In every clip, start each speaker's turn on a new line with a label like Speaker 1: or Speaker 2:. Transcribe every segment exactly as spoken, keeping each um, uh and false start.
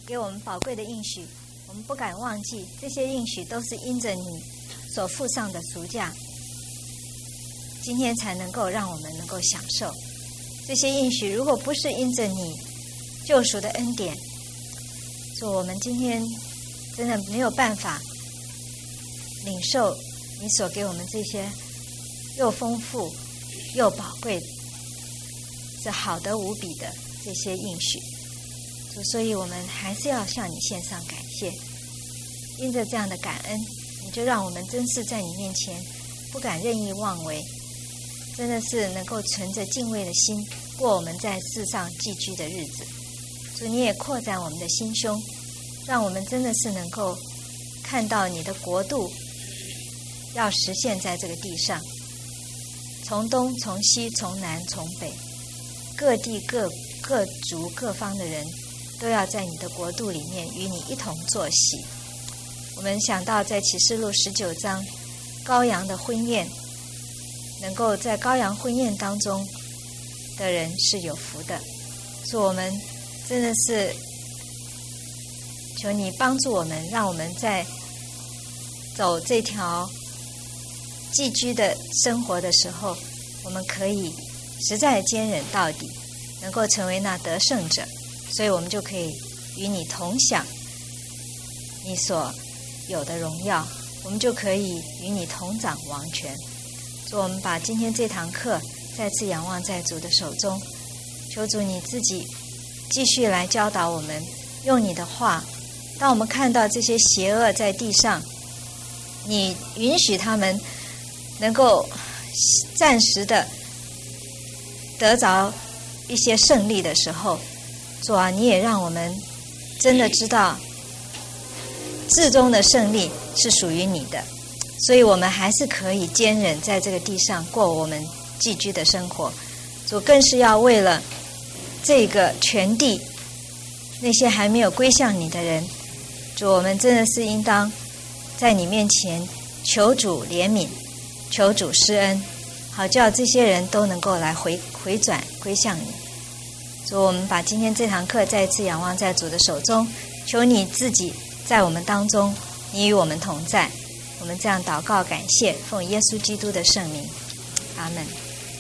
Speaker 1: 给我们宝贵的应许，我们不敢忘记，这些应许都是因着你所付上的赎价，今天才能够让我们能够享受这些应许。如果不是因着你救赎的恩典，主，我们今天真的没有办法领受你所给我们这些又丰富又宝贵、是好得无比的这些应许。主，所以我们还是要向你献上感谢。因着这样的感恩，你就让我们真是在你面前不敢任意妄为，真的是能够存着敬畏的心过我们在世上寄居的日子。主，你也扩展我们的心胸，让我们真的是能够看到你的国度要实现在这个地上，从东从西从南从北，各地各各族各方的人都要在你的国度里面与你一同坐席。我们想到在启示录十九章羔羊的婚宴，能够在羔羊婚宴当中的人是有福的。所以我们真的是求你帮助我们，让我们在走这条寄居的生活的时候，我们可以实在坚忍到底，能够成为那得胜者，所以我们就可以与你同享你所有的荣耀，我们就可以与你同掌王权。主，我们把今天这堂课再次仰望在主的手中，求主你自己继续来教导我们，用你的话，当我们看到这些邪恶在地上，你允许他们能够暂时的得着一些胜利的时候，主啊，你也让我们真的知道至终的胜利是属于你的，所以我们还是可以坚忍在这个地上过我们寄居的生活。主，更是要为了这个全地那些还没有归向你的人，主，我们真的是应当在你面前求主怜悯，求主施恩，好叫这些人都能够来回回转归向你。主，我们把今天这堂课再一次仰望在主的手中，求你自己在我们当中，你与我们同在。我们这样祷告感谢，奉耶稣基督的圣名，阿们。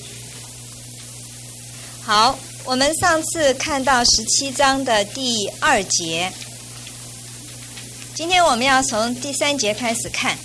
Speaker 1: 好，我们上次看到十七章的第二节，今天我们要从第三节开始看。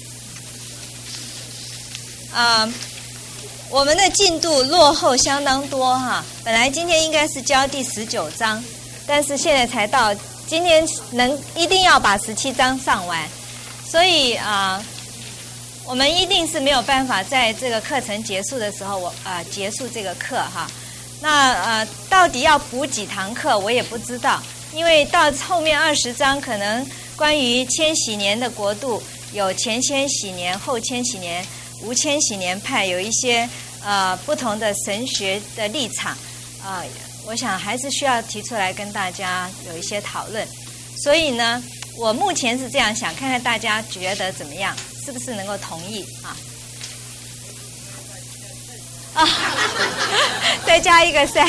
Speaker 1: 啊、呃，我们的进度落后相当多哈，本来今天应该是教第十九章，但是现在才到，今天能一定要把十七章上完，所以啊、呃，我们一定是没有办法在这个课程结束的时候，我啊、呃、结束这个课哈。那呃，到底要补几堂课，我也不知道，因为到后面二十章可能关于千禧年的国度有前千禧年、后千禧年、无千禧年派，有一些呃不同的神学的立场啊、呃，我想还是需要提出来跟大家有一些讨论。所以呢，我目前是这样想，看看大家觉得怎么样，是不是能够同意啊？啊，再加一个三，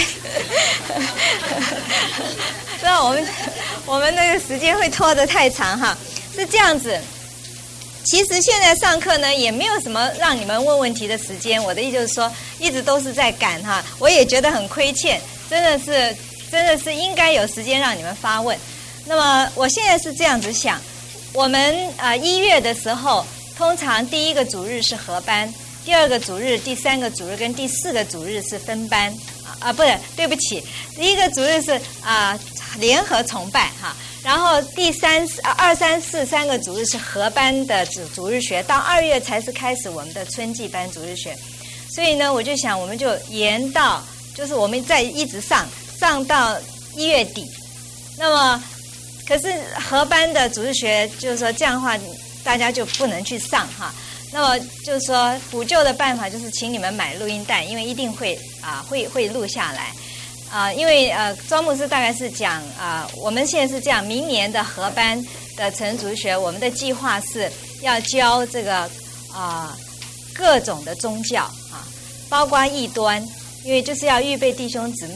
Speaker 1: 那我们我们那个时间会拖得太长哈。是这样子，其实现在上课呢也没有什么让你们问问题的时间，我的意思就是说，一直都是在赶哈，我也觉得很亏欠，真的是真的是应该有时间让你们发问。那么我现在是这样子想，我们啊一月的时候，通常第一个主日是合班。第二个主日、第三个主日跟第四个主日是分班啊啊，不是，对不起，第一个主日是啊联合崇拜哈，然后第三二三四三个主日是合班的主主日学，到二月才是开始我们的春季班主日学，所以呢，我就想我们就延到，就是我们再一直上上到一月底，那么可是合班的主日学就是说这样的话，大家就不能去上哈。那么就是说补救的办法就是请你们买录音带，因为一定会啊会会录下来啊，因为呃庄牧师大概是讲啊，我们现在是这样，明年的合班的成人主日学，我们的计划是要教这个啊各种的宗教啊，包括异端，因为就是要预备弟兄姊妹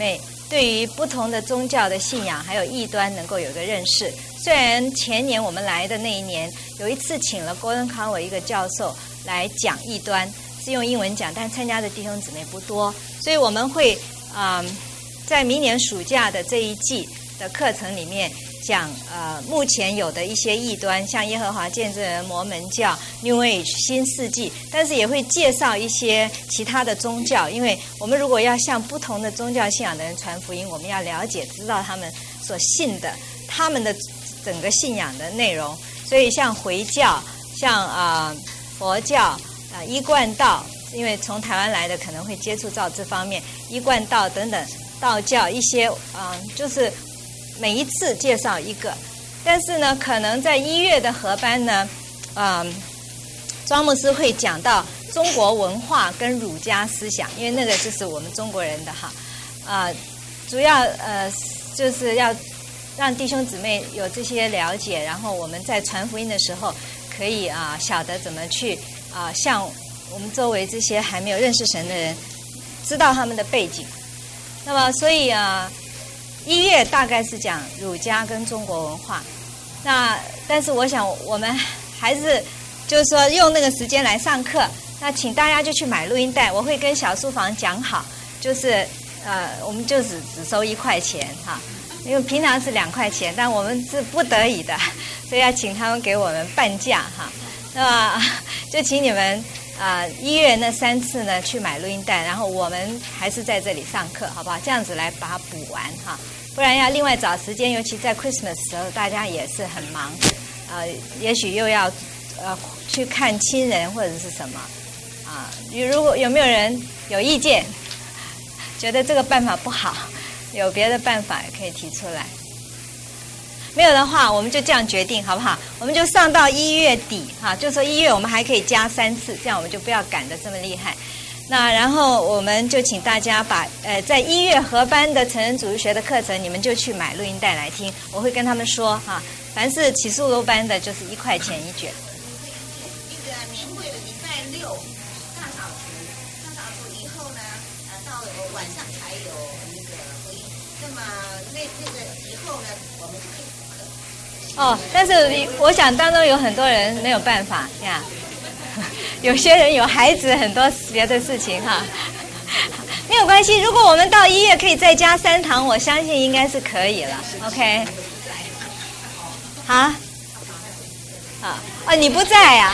Speaker 1: 对于不同的宗教的信仰还有异端能够有个认识。虽然前年我们来的那一年有一次请了 Gordon Conwell 一个教授来讲异端，是用英文讲，但参加的弟兄姊妹不多，所以我们会啊、呃、在明年暑假的这一季的课程里面讲呃目前有的一些异端，像耶和华见证人、摩门教、New Age、新世纪，但是也会介绍一些其他的宗教，因为我们如果要向不同的宗教信仰的人传福音，我们要了解知道他们所信的他们的整个信仰的内容。所以像回教、像啊、呃、佛教啊、呃、一贯道，因为从台湾来的可能会接触到这方面，一贯道等等道教一些啊、呃、就是每一次介绍一个。但是呢可能在一月的合班呢嗯、呃，庄牧师会讲到中国文化跟儒家思想，因为那个就是我们中国人的哈啊、呃，主要呃就是要让弟兄姊妹有这些了解，然后我们在传福音的时候可以啊、呃、晓得怎么去啊、呃、向我们周围这些还没有认识神的人知道他们的背景。那么所以啊一月大概是讲儒家跟中国文化，那但是我想我们还是就是说用那个时间来上课，那请大家就去买录音带，我会跟小书房讲好，就是呃我们就只只收一块钱哈，因为平常是两块钱，但我们是不得已的，所以要请他们给我们半价哈。那么就请你们啊、呃、一月那三次呢去买录音带，然后我们还是在这里上课，好不好？这样子来把它补完哈，不然要另外找时间，尤其在 Christmas 的时候，大家也是很忙，呃，也许又要呃去看亲人或者是什么啊。如果有没有人有意见，觉得这个办法不好，有别的办法也可以提出来。没有的话，我们就这样决定，好不好？我们就上到一月底哈，就说一月我们还可以加三次，这样我们就不要赶得这么厉害。那然后我们就请大家把呃在一月合班的成人主日学的课程，你们就去买录音带来听，我会跟他们说哈，凡是起诉楼班的，就是一块钱一卷。
Speaker 2: 那个年会的礼拜六大扫除，大扫除以后呢，呃，到晚上才有那个回应。那么那那个以后呢，我们就可以补课。
Speaker 1: 哦，但是我想当中有很多人没有办法呀，有些人有孩子，很多别的事情哈，没有关系。如果我们到一月可以再加三堂，我相信应该是可以了。OK， 好，啊哦，你不在呀、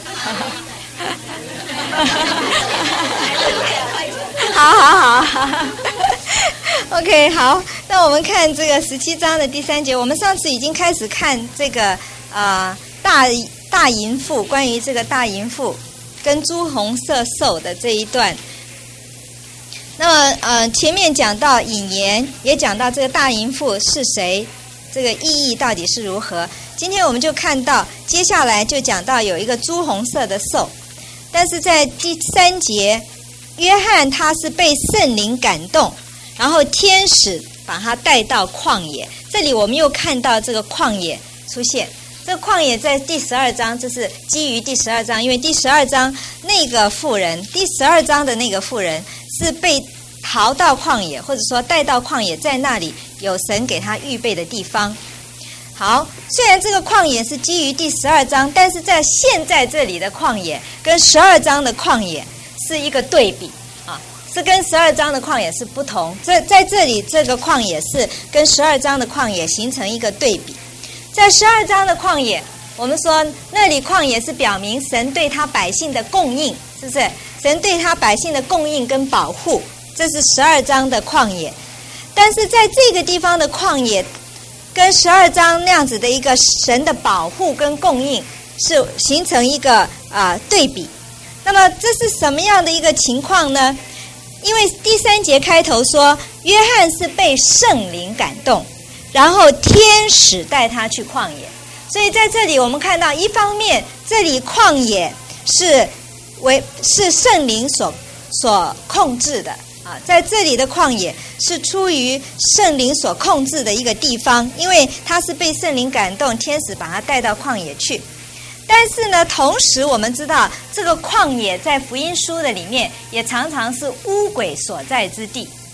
Speaker 1: 啊？好好好。OK， 好，那我们看这个十七章的第三节。我们上次已经开始看这个啊、呃、大大淫妇，关于这个大淫妇跟朱红色兽的这一段。那么呃前面讲到引言，也讲到这个大淫妇是谁，这个意义到底是如何。今天我们就看到接下来就讲到有一个朱红色的兽，但是在第三节，约翰他是被圣灵感动，然后天使把他带到旷野。这里我们又看到这个旷野出现，这个旷野在第十二章，这是基于第十二章，因为第十二章那个妇人，第十二章的那个妇人是被逃到旷野，或者说带到旷野，在那里有神给他预备的地方。好，虽然这个旷野是基于第十二章，但是在现在这里的旷野跟十二章的旷野是一个对比啊，是跟十二章的旷野是不同。这在这里这个旷野是跟十二章的旷野形成一个对比。在十二章的旷野，我们说那里旷野是表明神对他百姓的供应，是不是？神对他百姓的供应跟保护，这是十二章的旷野。但是在这个地方的旷野跟十二章那样子的一个神的保护跟供应是形成一个啊、呃、对比。那么这是什么样的一个情况呢？因为第三节开头说约翰是被圣灵感动，然后天使带他去旷野，所以在这里我们看到一方面这里旷野是为是圣灵所所控制的啊，在这里的旷野是出于圣灵所控制的一个地方，因为他是被圣灵感动，天使把他带到旷野去。但是呢，同时我们知道这个旷野在福音书的里面也常常是污鬼所在之地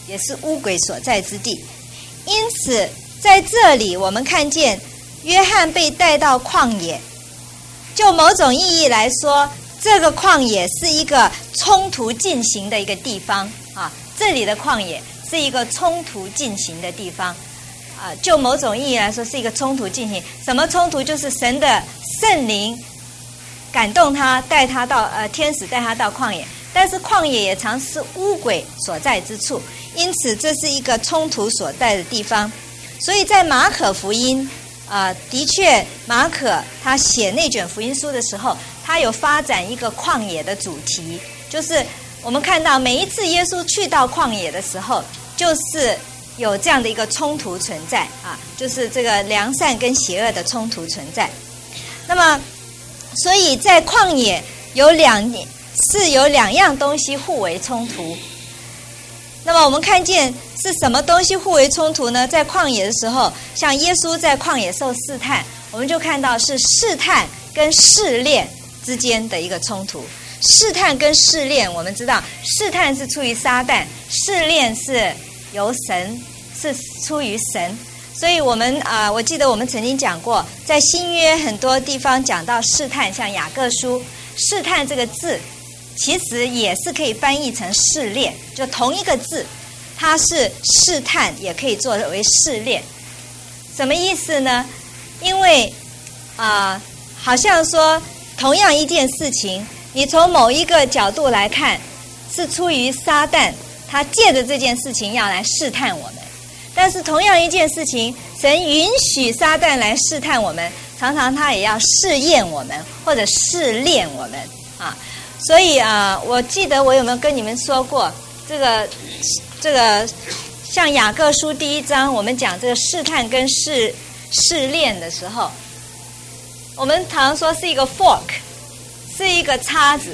Speaker 1: 也是污鬼所在之地。因此在这里我们看见约翰被带到旷野，就某种意义来说，这个旷野是一个冲突进行的一个地方啊，这里的旷野是一个冲突进行的地方啊，就某种意义来说是一个冲突进行。什么冲突？就是神的圣灵感动他，带他到呃天使带他到旷野，但是旷野也常是污鬼所在之处，因此这是一个冲突所在的地方。所以在马可福音啊、呃，的确马可他写内卷福音书的时候，他有发展一个旷野的主题，就是我们看到每一次耶稣去到旷野的时候，就是有这样的一个冲突存在啊，就是这个良善跟邪恶的冲突存在。那么所以在旷野有两是有两样东西互为冲突。那么我们看见是什么东西互为冲突呢？在旷野的时候，像耶稣在旷野受试探，我们就看到是试探跟试炼之间的一个冲突。试探跟试炼，我们知道试探是出于撒旦，试炼是由神，是出于神。所以我们啊、呃，我记得我们曾经讲过，在新约很多地方讲到试探，像雅各书，试探这个字其实也是可以翻译成试炼，就同一个字，它是试探也可以作为试炼。什么意思呢？因为啊、呃，好像说同样一件事情，你从某一个角度来看，是出于撒旦，他借着这件事情要来试探我们。但是同样一件事情，神允许撒旦来试探我们，常常他也要试验我们或者试炼我们啊。所以啊，我记得我有没有跟你们说过，这个这个像雅各书第一章，我们讲这个试探跟试试炼的时候，我们常说是一个 fork， 是一个叉子。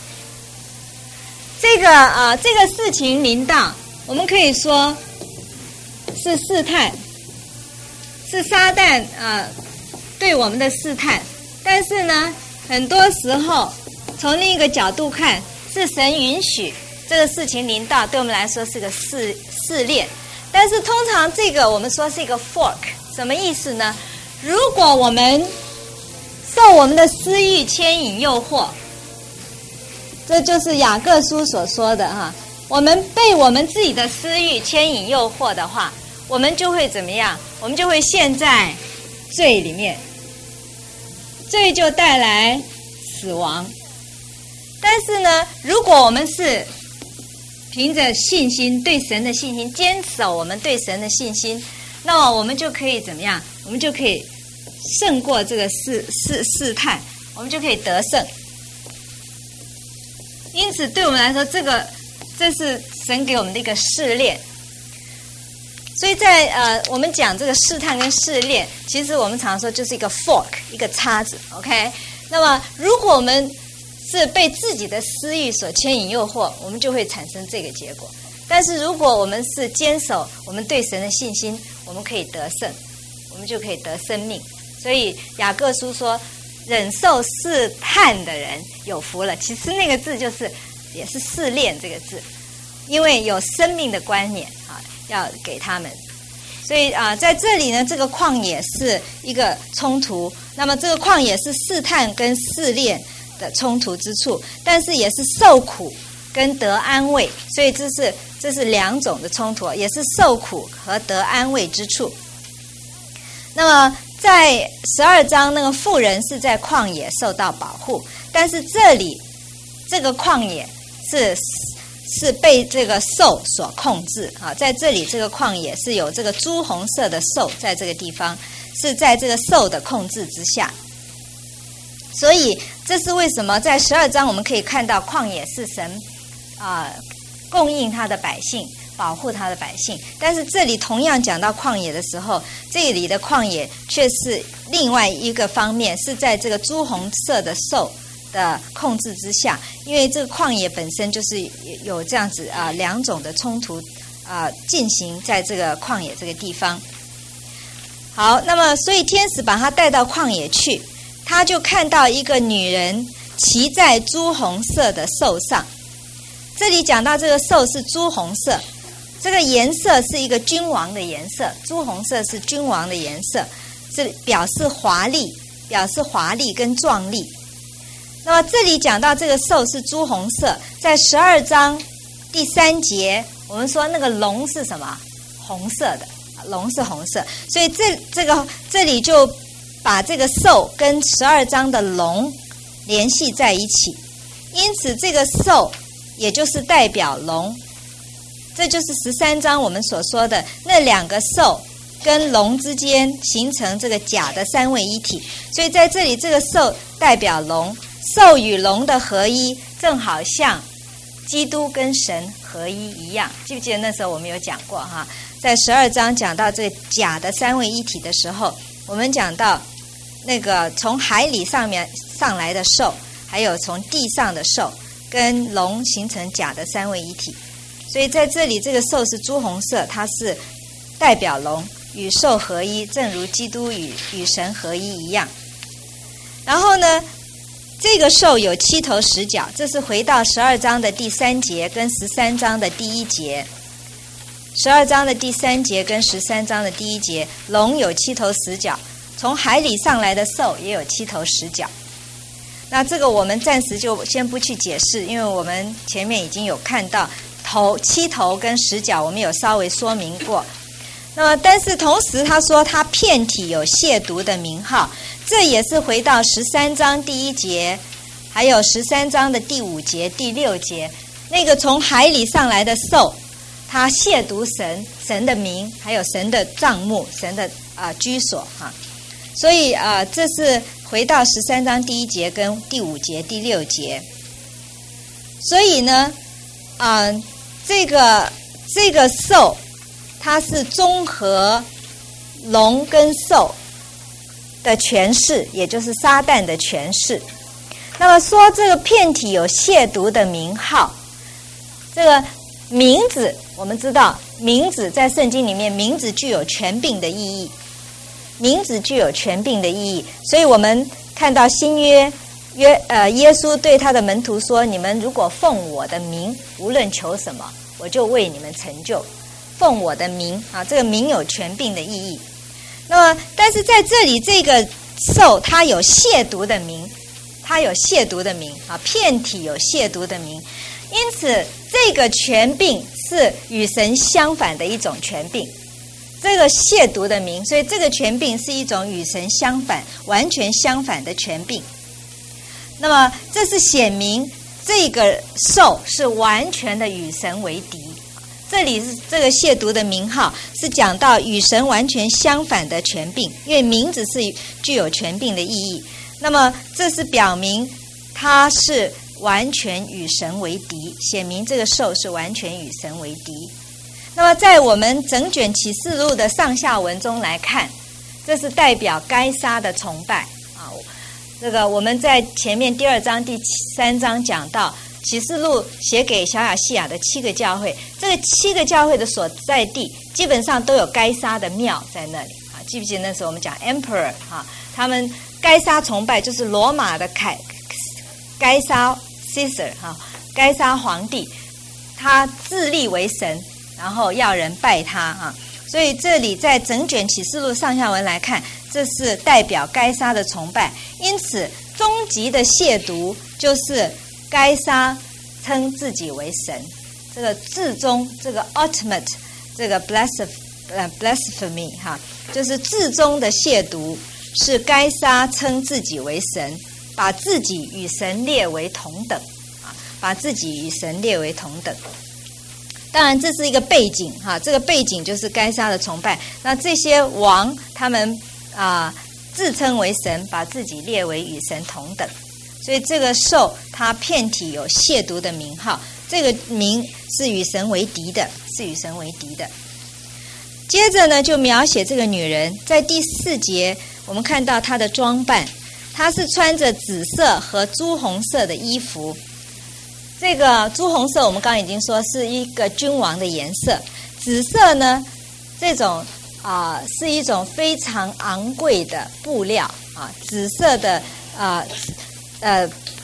Speaker 1: 这个啊，这个事情临到，我们可以说是试探，是撒旦啊对我们的试探。但是呢，很多时候从另一个角度看，是神允许这个事情临到，对我们来说是个试试炼。但是通常这个我们说是一个 fork， 什么意思呢？如果我们受我们的私欲牵引诱惑，这就是雅各书所说的哈，我们被我们自己的私欲牵引诱惑的话，我们就会怎么样？我们就会陷在罪里面，罪就带来死亡。但是呢，如果我们是凭着信心，对神的信心，坚守我们对神的信心，那么我们就可以怎么样？我们就可以胜过这个试试试探，我们就可以得胜。因此对我们来说，这个这是神给我们的一个试炼。所以在呃，我们讲这个试探跟试炼，其实我们常说就是一个 fork， 一个叉子 ，OK？ 那么如果我们是被自己的私欲所牵引诱惑，我们就会产生这个结果。但是如果我们是坚守我们对神的信心，我们可以得胜，我们就可以得生命。所以雅各书说，忍受试探的人有福了。其实那个字就是也是试炼这个字，因为有生命的观念啊，要给他们。所以啊，在这里呢，这个旷野是一个冲突。那么这个旷野是试探跟试炼的冲突之处，但是也是受苦跟得安慰，所以这是这是两种的冲突，也是受苦和得安慰之处。那么在十二章，那个妇人是在旷野受到保护，但是这里这个旷野是是被这个兽所控制啊，在这里这个旷野是有这个朱红色的兽，在这个地方是在这个兽的控制之下。所以这是为什么在十二章我们可以看到旷野是神啊、呃、供应他的百姓，保护他的百姓。但是这里同样讲到旷野的时候，这里的旷野却是另外一个方面，是在这个朱红色的兽的控制之下。因为这个旷野本身就是有这样子啊、呃、两种的冲突啊、呃、进行在这个旷野这个地方。好，那么所以天使把他带到旷野去，他就看到一个女人骑在朱红色的兽上。这里讲到这个兽是朱红色， 这个颜色是一个君王的颜色，朱红色是君王的颜色，是表示华丽，表示华丽跟壮丽。那么这里讲到这个兽是朱红色，在十二章第三节，我们说那个龙是什么？红色的，龙是红色，所以这这个这里就把这个兽跟十二章的龙联系在一起，因此这个兽也就是代表龙。这就是十三章我们所说的那两个兽跟龙之间形成这个假的三位一体，所以在这里这个兽代表龙，兽与龙的合一正好像基督跟神合一一样。记不记得那时候我们有讲过哈？在十二章讲到这个假的三位一体的时候，我们讲到那个从海里上面上来的兽，还有从地上的兽跟龙形成假的三位一体。所以在这里这个兽是朱红色，它是代表龙，与兽合一，正如基督与与神合一一样。然后呢，这个兽有七头十角，这是回到十二章的第三节跟十三章的第一节。十二章的第三节跟十三章的第一节，龙有七头十角，从海里上来的兽也有七头十角。那这个我们暂时就先不去解释，因为我们前面已经有看到头七头跟十角，我们有稍微说明过。那么但是同时他说他遍体有亵渎的名号，这也是回到十三章第一节，还有十三章的第五节第六节，那个从海里上来的兽，他亵渎神神的名，还有神的帐幕，神的啊、呃、居所哈。所以啊、呃，这是回到十三章第一节跟第五节第六节。所以呢啊、呃，这个这个兽它是综合龙跟兽的诠释，也就是撒旦的诠释。那么说这个遍体有亵渎的名号，这个名字我们知道，名字在圣经里面，名字具有权柄的意义，名字具有权柄的意义。所以我们看到新约约呃耶稣对他的门徒说，你们如果奉我的名无论求什么，我就为你们成就。奉我的名啊，这个名有权柄的意义。那么但是在这里这个兽它有亵渎的名，它有亵渎的名啊，遍体有亵渎的名，因此这个权柄是与神相反的一种权柄，这个亵渎的名，所以这个权柄是一种与神相反完全相反的权柄。那么这是显明这个兽是完全的与神为敌。这里是这个亵渎的名号是讲到与神完全相反的权柄，因为名字是具有权柄的意义。那么这是表明它是完全与神为敌，显明这个兽是完全与神为敌。那么在我们整卷启示录的上下文中来看，这是代表该撒的崇拜啊。这个我们在前面第二章第三章讲到启示录写给小亚细亚的七个教会，这个七个教会的所在地基本上都有该撒的庙在那里啊。记不记得那时候我们讲 emperor 啊，他们该撒崇拜就是罗马的凯该撒 Caesar 哈、啊，该撒皇帝，他自立为神，然后要人拜他啊。所以这里在整卷启示录上下文来看，这是代表该撒的崇拜。因此终极的亵渎就是该撒称自己为神，这个至终，这个 ultimate， 这个 blasphemy， 呃 blasphemy 哈，就是至终的亵渎，是该撒称自己为神，把自己与神列为同等啊，把自己与神列为同等。当然这是一个背景哈，这个背景就是该撒的崇拜。那这些王他们啊、呃、自称为神，把自己列为与神同等。所以这个兽它遍体有亵渎的名号，这个名是与神为敌的，是与神为敌的。接着呢，就描写这个女人，在第四节我们看到她的装扮，她是穿着紫色和朱红色的衣服。这个朱红色我们刚刚已经说是一个君王的颜色，紫色呢，这种啊、呃、是一种非常昂贵的布料啊，紫色的啊。呃，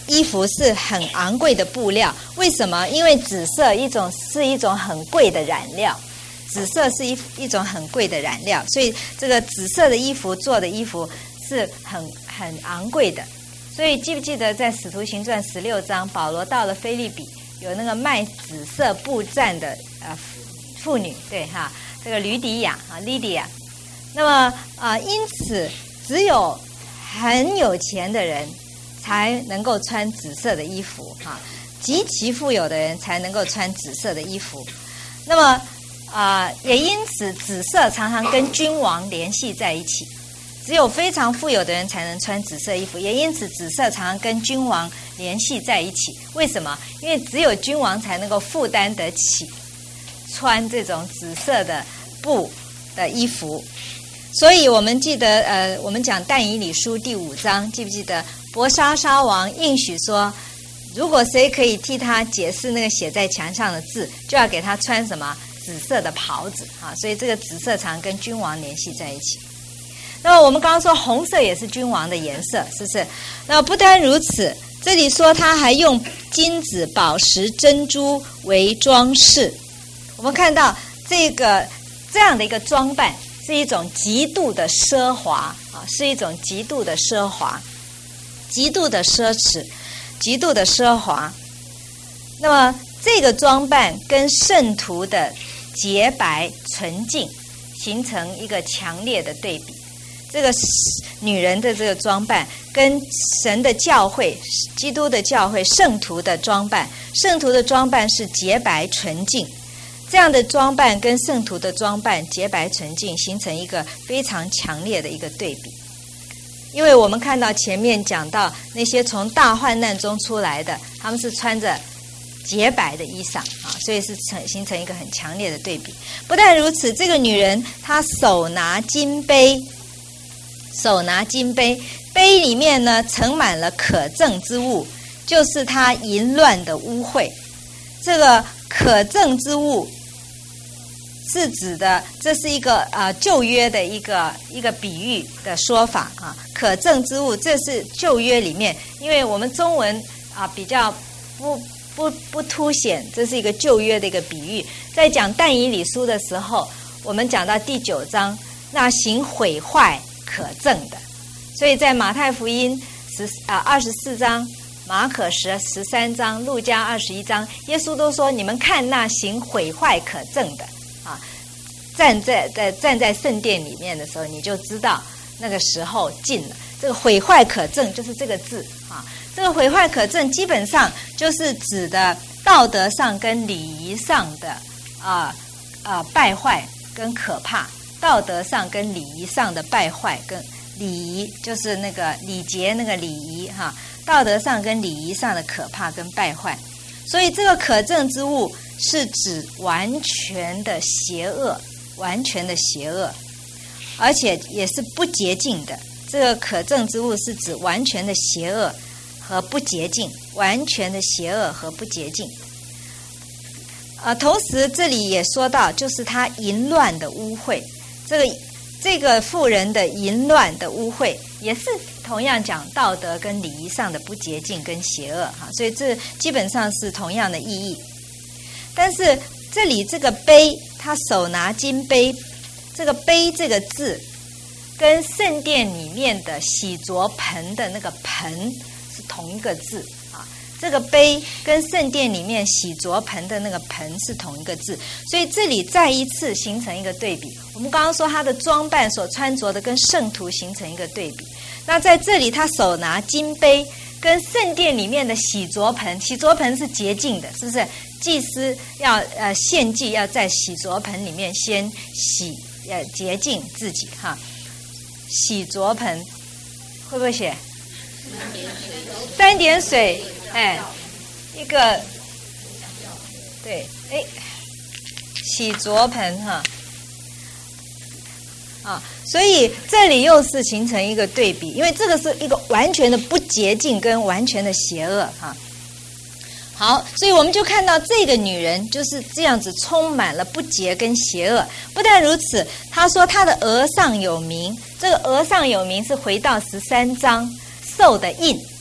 Speaker 1: 衣服是很昂贵的布料，为什么？因为紫色一种是一种很贵的染料，紫色是一一种很贵的染料，所以这个紫色的衣服做的衣服是很很昂贵的。所以记不记得在《使徒行传》十六章，保罗到了腓立比，有那个卖紫色布毡的呃妇女，对哈，这个吕底亚啊 ，Lydia。那么啊、呃，因此只有很有钱的人才能够穿紫色的衣服哈，极其富有的人才能够穿紫色的衣服。那么啊、呃，也因此紫色常常跟君王联系在一起，只有非常富有的人才能穿紫色衣服，也因此紫色常常跟君王联系在一起。为什么？因为只有君王才能够负担得起穿这种紫色的布的衣服。所以我们记得，呃，我们讲但以理书第五章，记不记得伯沙沙王应许说，如果谁可以替他解释那个写在墙上的字，就要给他穿什么紫色的袍子啊。所以这个紫色常跟君王联系在一起。那么我们刚刚说红色也是君王的颜色，是不是？那不单如此，这里说他还用金子、宝石、珍珠为装饰。我们看到这个这样的一个装扮是一种极度的奢华啊，是一种极度的奢华，极度的奢侈，极度的奢华。那么这个装扮跟圣徒的洁白纯净形成一个强烈的对比。这个女人的这个装扮跟神的教会、基督的教会、圣徒的装扮，圣徒的装扮是洁白纯净。这样的装扮跟圣徒的装扮洁白纯净形成一个非常强烈的一个对比。因为我们看到前面讲到那些从大患难中出来的，他们是穿着洁白的衣裳啊，所以是成形成一个很强烈的对比。不但如此，这个女人她手拿金杯，手拿金杯，杯里面呢盛满了可憎之物，就是她淫乱的污秽。这个可憎之物是指的，这是一个呃旧约的一个一个比喻的说法啊。可憎之物，这是旧约里面，因为我们中文啊比较不不不凸显，这是一个旧约的一个比喻。在讲但以理书的时候，我们讲到第九章，那行毁坏可憎的，所以在马太福音十啊二十四章。马可十十三章，路加二十一章，耶稣都说：“你们看那行毁坏可憎的啊，站在在站在圣殿里面的时候，你就知道那个时候近了。这个毁坏可憎就是这个字啊，这个毁坏可憎基本上就是指的道德上跟礼仪上的啊啊败坏跟可怕，道德上跟礼仪上的败坏跟礼仪就是那个礼节那个礼仪哈。啊道德上跟礼仪上的可怕跟败坏，所以这个可憎之物是指完全的邪恶，完全的邪恶，而且也是不洁净的。这个可憎之物是指完全的邪恶和不洁净，完全的邪恶和不洁净。呃，同时这里也说到，就是他淫乱的污秽，这个这个妇人的淫乱的污秽，也是同样讲道德跟礼仪上的不洁净跟邪恶哈，所以这基本上是同样的意义。但是这里这个杯，他手拿金杯，这个杯这个字，跟圣殿里面的洗濯盆的那个盆是同一个字啊。这个杯跟圣殿里面洗濯盆的那个盆是同一个字，所以这里再一次形成一个对比。我们刚刚说他的装扮所穿着的跟圣徒形成一个对比，那在这里他手拿金杯，跟圣殿里面的洗濯盆，洗濯盆是洁净的，是不是？祭司要呃献祭要在洗濯盆里面先洗呃洁净自己哈。洗濯盆会不会写？三点水，哎，一个对，哎，洗濯盆哈。啊，所以这里又是形成一个对比，因为这个是一个完全的不洁净跟完全的邪恶哈。好，所以我们就看到这个女人就是这样子，充满了不洁跟邪恶。不但如此，她说她的额上有名，这个额上有名是回到十三章受的印。我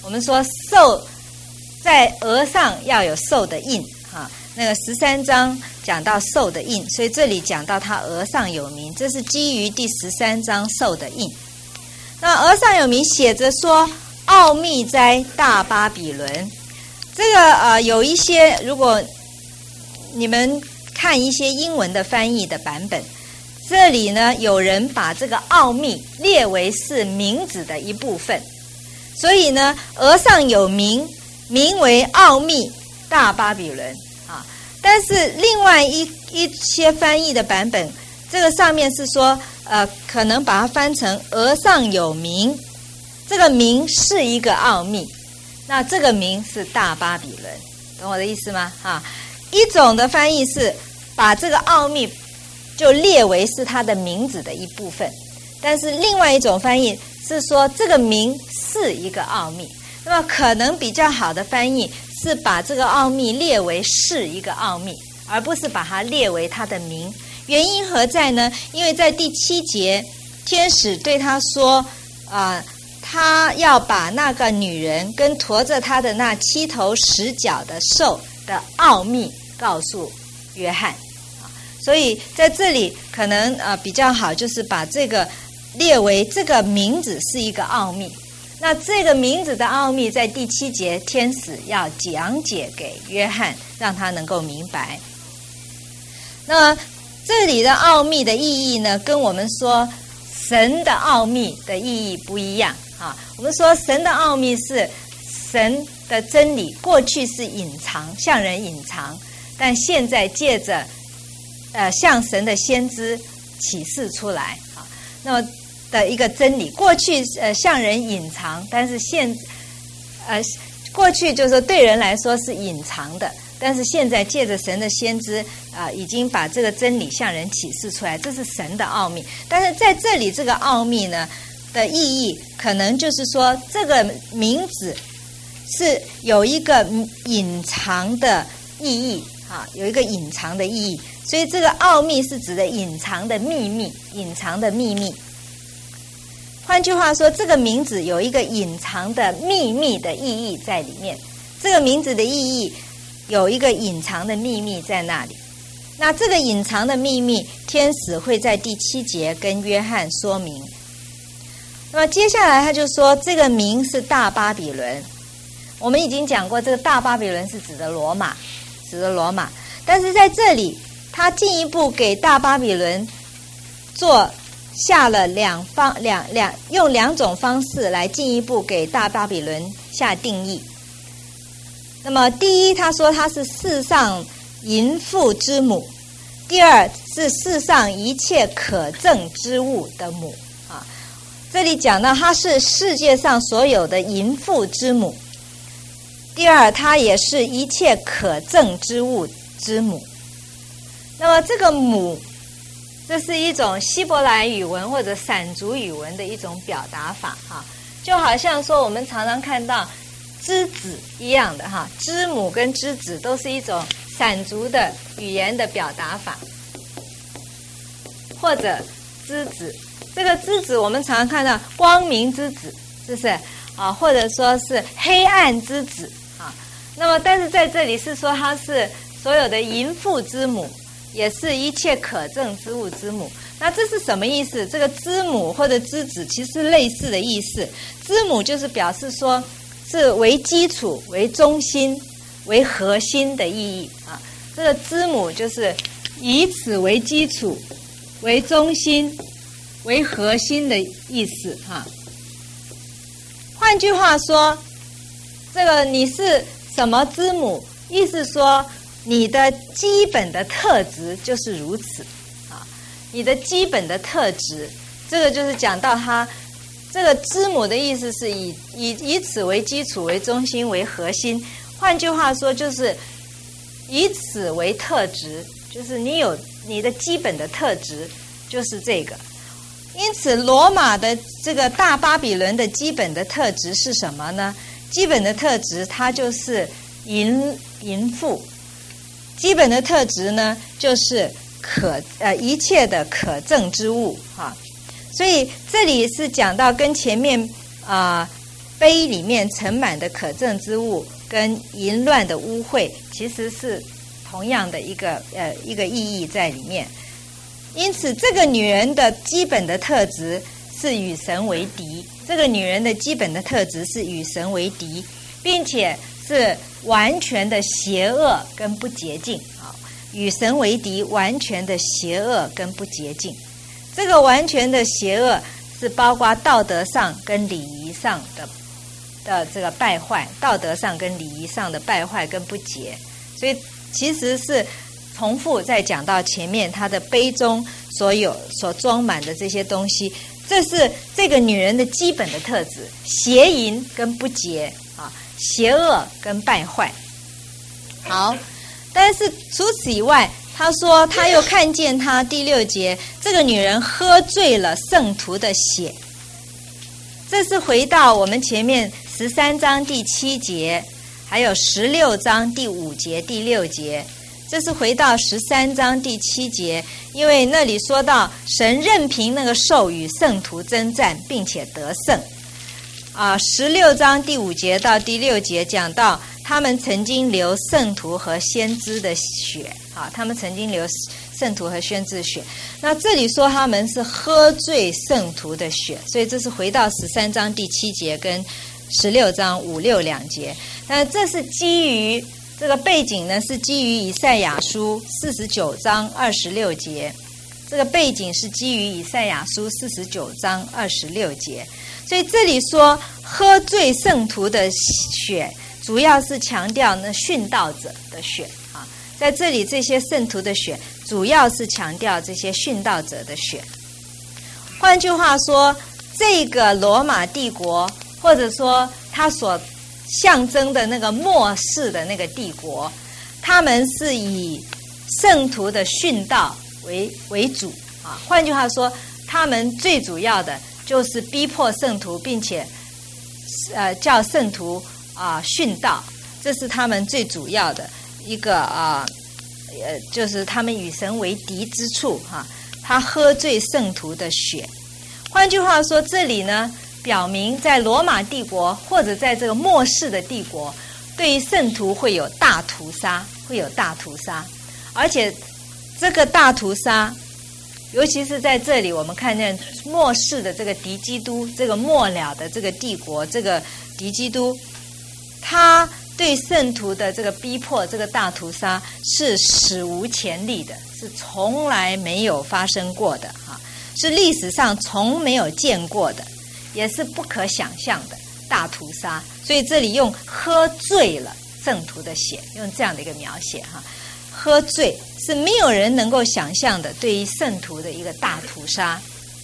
Speaker 1: 我们说兽在额上要有兽的印啊，那个十三章讲到兽的印，所以这里讲到他额上有名，这是基于第十三章兽的印。那额上有名写着说奥秘哉大巴比伦，这个呃有一些，如果你们看一些英文的翻译的版本，这里呢有人把这个奥秘列为是名字的一部分，所以呢额上有名，名为奥秘大巴比伦啊。但是另外一一些翻译的版本，这个上面是说呃可能把它翻成额上有名，这个名是一个奥秘，那这个名是大巴比伦，懂我的意思吗？啊，一种的翻译是把这个奥秘就列为是他的名字的一部分，但是另外一种翻译是说这个名是一个奥秘。那么可能比较好的翻译是把这个奥秘列为是一个奥秘，而不是把它列为他的名。原因何在呢？因为在第七节，天使对他说啊、呃，他要把那个女人跟驮着她的那七头十角的兽的奥秘告诉约翰。所以在这里可能呃比较好，就是把这个列为这个名字是一个奥秘。那这个名字的奥秘在第七节天使要讲解给约翰，让他能够明白。那这里的奥秘的意义呢，跟我们说神的奥秘的意义不一样啊。我们说神的奥秘是神的真理，过去是隐藏，向人隐藏，但现在借着呃向神的先知启示出来啊。那么的一个真理，过去呃向人隐藏，但是现呃过去就是说对人来说是隐藏的，但是现在借着神的先知啊、呃，已经把这个真理向人启示出来，这是神的奥秘。但是在这里这个奥秘呢的意义，可能就是说这个名字是有一个隐藏的意义啊，有一个隐藏的意义，所以这个奥秘是指的隐藏的秘密，隐藏的秘密。换句话说，这个名字有一个隐藏的秘密的意义在里面，这个名字的意义有一个隐藏的秘密在那里。那这个隐藏的秘密，天使会在第七节跟约翰说明。那么接下来他就说，这个名是大巴比伦。我们已经讲过，这个大巴比伦是指的罗马，指的罗马。但是在这里，他进一步给大巴比伦做下了两方两两用两种方式来进一步给大巴比伦下定义。那么第一，他说他是世上淫妇之母；第二是世上一切可憎之物的母啊。这里讲到他是世界上所有的淫妇之母，第二他也是一切可憎之物之母。那么这个母，这是一种希伯来语文或者闪族语文的一种表达法哈，就好像说我们常常看到之子一样的哈，之母跟之子都是一种闪族的语言的表达法，或者之子，这个之子我们常常看到光明之子，是不是啊？或者说是黑暗之子啊？那么但是在这里是说它是所有的淫妇之母，也是一切可憎之物之母。那这是什么意思？这个之母或者之子其实是类似的意思。之母就是表示说是为基础、为中心、为核心的意义啊。这个之母就是以此为基础、为中心、为核心的意思哈、啊。换句话说，这个你是什么之母？意思说你的基本的特质就是如此啊，你的基本的特质，这个就是讲到它这个之母的意思是以以以此为基础、为中心、为核心。换句话说，就是以此为特质，就是你有你的基本的特质就是这个。因此，罗马的这个大巴比伦的基本的特质是什么呢？基本的特质它就是淫淫妇。基本的特质呢，就是可呃一切的可憎之物哈、啊，所以这里是讲到跟前面啊、呃、 杯里面盛满的可憎之物跟淫乱的污秽，其实是同样的一个呃一个意义在里面。因此，这个女人的基本的特质是与神为敌。这个女人的基本的特质是与神为敌，并且是完全的邪恶跟不洁净啊！与神为敌，完全的邪恶跟不洁净。这个完全的邪恶是包括道德上跟礼仪上的的这个败坏，道德上跟礼仪上的败坏跟不洁。所以其实是重复在讲到前面她的杯中所有所装满的这些东西，这是这个女人的基本的特质：邪淫跟不洁啊，邪恶跟败坏。好，但是除此以外，他说他又看见他第六节，这个女人喝醉了圣徒的血。这是回到我们前面十三章第七节，还有十六章第五节、第六节。这是回到十三章第七节，因为那里说到神任凭那个兽与圣徒征战，并且得胜。啊，十六章第五节到第六节讲到他们曾经流圣徒和先知的血，啊，他们曾经流圣徒和先知血。那这里说他们是喝醉圣徒的血，所以这是回到十三章第七节跟十六章五六两节。那这是基于这个背景呢，是基于以赛亚书四十九章二十六节。这个背景是基于以赛亚书四十九章二十六节。所以这里说喝醉圣徒的血，主要是强调那殉道者的血啊。在这里这些圣徒的血，主要是强调这些殉道者的血。换句话说，这个罗马帝国，或者说它所象征的那个末世的那个帝国，他们是以圣徒的殉道为为主啊。换句话说，他们最主要的就是逼迫圣徒，并且呃叫圣徒啊、呃、殉道，这是他们最主要的一个啊呃就是他们与神为敌之处哈、啊。他喝醉圣徒的血。换句话说，这里呢表明在罗马帝国或者在这个末世的帝国，对于圣徒会有大屠杀，会有大屠杀，而且这个大屠杀，尤其是在这里我们看见末世的这个敌基督，这个末了的这个帝国，这个敌基督，他对圣徒的这个逼迫，这个大屠杀是史无前例的，是从来没有发生过的哈，是历史上从没有见过的，也是不可想象的大屠杀。所以这里用喝醉了圣徒的血，用这样的一个描写哈，喝醉是没有人能够想象的对于圣徒的一个大屠杀。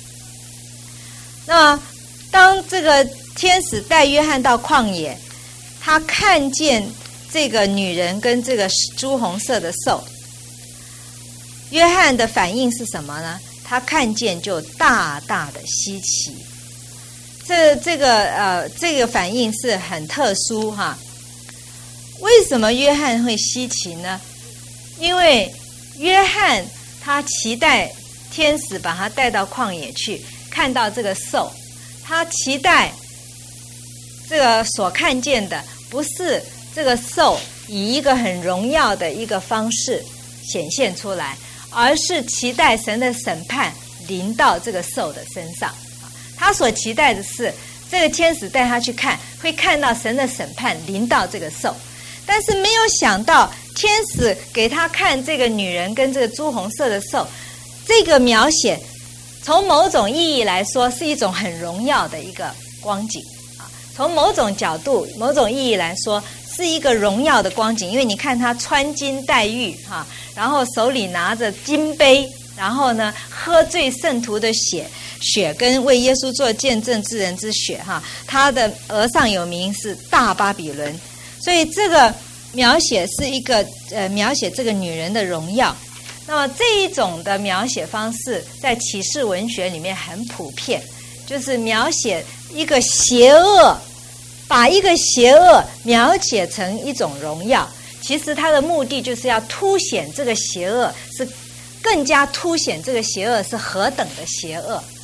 Speaker 1: 那当这个天使带约翰到旷野，他看见这个女人跟这个朱红色的兽，约翰的反应是什么呢？他看见就大大的稀奇。这这个呃这个反应是很特殊哈。为什么约翰会稀奇呢？因为约翰他期待天使把他带到旷野去，看到这个兽，他期待这个所看见的不是这个兽以一个很荣耀的一个方式显现出来，而是期待神的审判临到这个兽的身上。他所期待的是这个天使带他去看，会看到神的审判临到这个兽，但是没有想到天使给他看这个女人跟这个朱红色的兽，这个描写从某种意义来说是一种很荣耀的一个光景啊，从某种角度某种意义来说是一个荣耀的光景。因为你看他穿金戴玉哈，然后手里拿着金杯，然后呢喝醉圣徒的血，血跟为耶稣做见证之人之血哈，他的额上有名是大巴比伦。所以这个描写是一个呃描写这个女人的荣耀。那么这一种的描写方式在启示文学里面很普遍，就是描写一个邪恶，把一个邪恶描写成一种荣耀。其实它的目的就是要凸显这个邪恶，是更加凸显这个邪恶是何等的邪恶啊！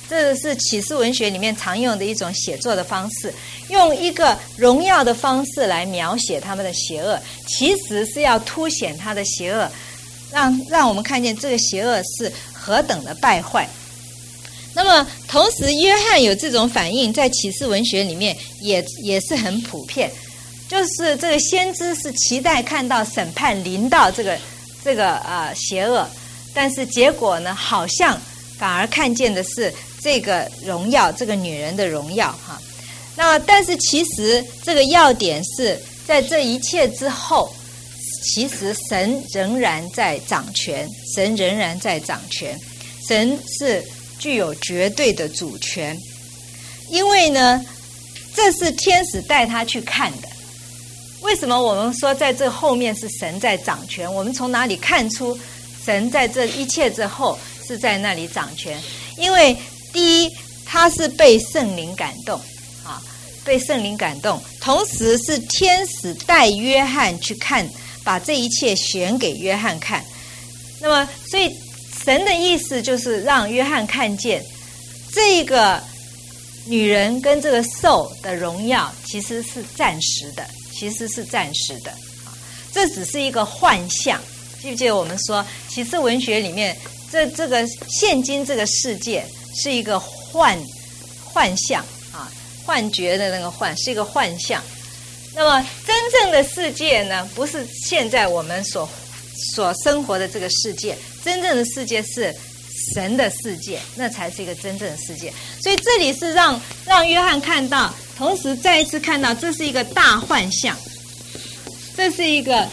Speaker 1: 这是启示文学里面常用的一种写作的方式，用一个荣耀的方式来描写他们的邪恶，其实是要凸显他的邪恶，让让我们看见这个邪恶是何等的败坏。那么同时约翰有这种反应，在启示文学里面也也是很普遍，就是这个先知是期待看到审判临到这个这个呃邪恶，但是结果呢，好像反而看见的是这个荣耀，这个女人的荣耀哈。那但是其实这个要点是在这一切之后，其实神仍然在掌权，神仍然在掌权，神是具有绝对的主权。因为呢，这是天使带他去看的。为什么我们说在这后面是神在掌权？我们从哪里看出神在这一切之后是在那里掌权？因为第一，他是被圣灵感动啊，被圣灵感动，同时是天使带约翰去看，把这一切显给约翰看。那么，所以神的意思就是让约翰看见这个女人跟这个兽的荣耀其实是暂时的，其实是暂时的，这只是一个幻象。记不记得我们说启示文学里面，这这个现今这个世界是一个幻幻象啊，幻觉的那个幻是一个幻象。那么真正的世界呢，不是现在我们所所生活的这个世界，真正的世界是神的世界，那才是一个真正的世界。所以这里是让让约翰看到，同时再一次看到这是一个大幻象，这是一个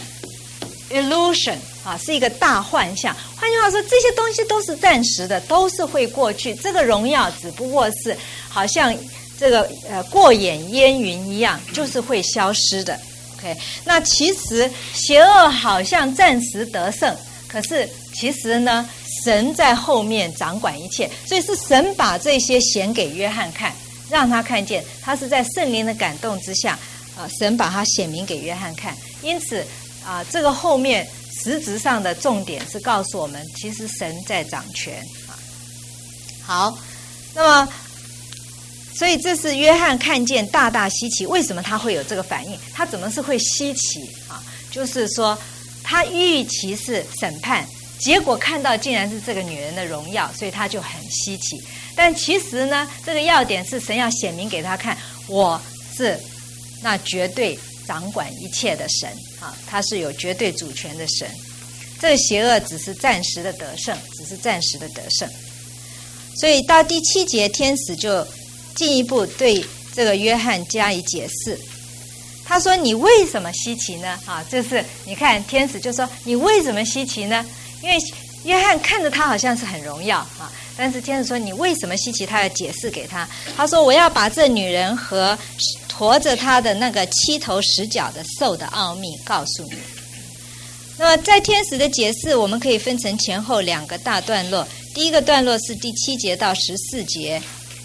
Speaker 1: illusion 啊，是一个大幻象。换句话说，这些东西都是暂时的，都是会过去。这个荣耀只不过是好像这个呃过眼烟云一样，就是会消失的。OK， 那其实邪恶好像暂时得胜，可是其实呢，神在后面掌管一切，所以是神把这些显给约翰看，让他看见，他是在圣灵的感动之下，啊、呃，神把他显明给约翰看。因此啊、呃，这个后面实质上的重点是告诉我们，其实神在掌权啊。好，那么。所以这是约翰看见大大稀奇。为什么他会有这个反应？他怎么是会稀奇啊？就是说他预期是审判，结果看到竟然是这个女人的荣耀，所以他就很稀奇。但其实呢，这个要点是神要显明给他看，我是那绝对掌管一切的神啊，他是有绝对主权的神。这个邪恶只是暂时的得胜，只是暂时的得胜。所以到第七节，天使就进一步对这个约翰加以解释。他说：“你为什么稀奇呢？”啊，这是你看天使就说：“你为什么稀奇呢？”因为约翰看着他好像是很荣耀啊，但是天使说：“你为什么稀奇？”他要解释给他。他说：“我要把这女人和驮着她的那个七头十角的兽的奥秘告诉你。”那么在天使的解释，我们可以分成前后两个大段落。第一个段落是第七节到十四节。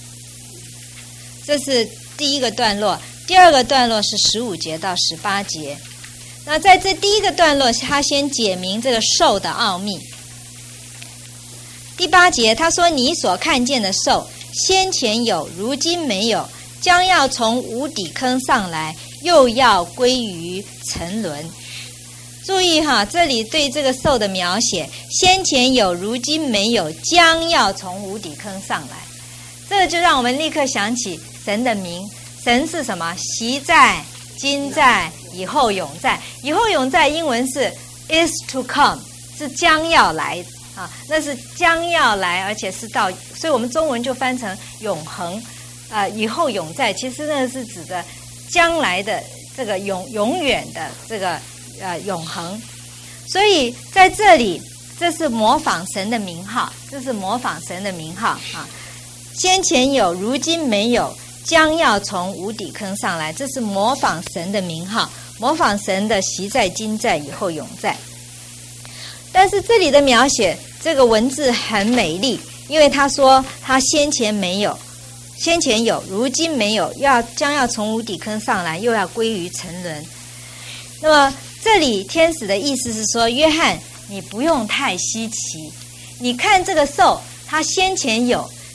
Speaker 1: 这是第一个段落，第二个段落是十五节到十八节。那在这第一个段落，他先解明这个兽的奥秘。第八节他说：“你所看见的兽，先前有，如今没有，将要从无底坑上来，又要归于沉沦。”注意哈，这里对这个兽的描写，先前有，如今没有，将要从无底坑上来。这个就让我们立刻想起神的名。神是什么？昔在、今在、以后永在。以后永在英文是 is to come， 是将要来啊，那是将要来，而且是到，所以我们中文就翻成永恒啊、呃，以后永在，其实那是指的将来的这个永永远的这个呃永恒。所以在这里，这是模仿神的名号，这是模仿神的名号啊。先前有，如今没有，将要从无底坑上来，这是模仿神的名号，模仿神的昔在、今在、以后永在。但是这里的描写，这个文字很美丽，因为他说他先前没有，先前有，如今没有，要将要从无底坑上来，又要归于沉沦。那么这里天使的意思是说，约翰，你不用太稀奇，你看这个兽，它先前有，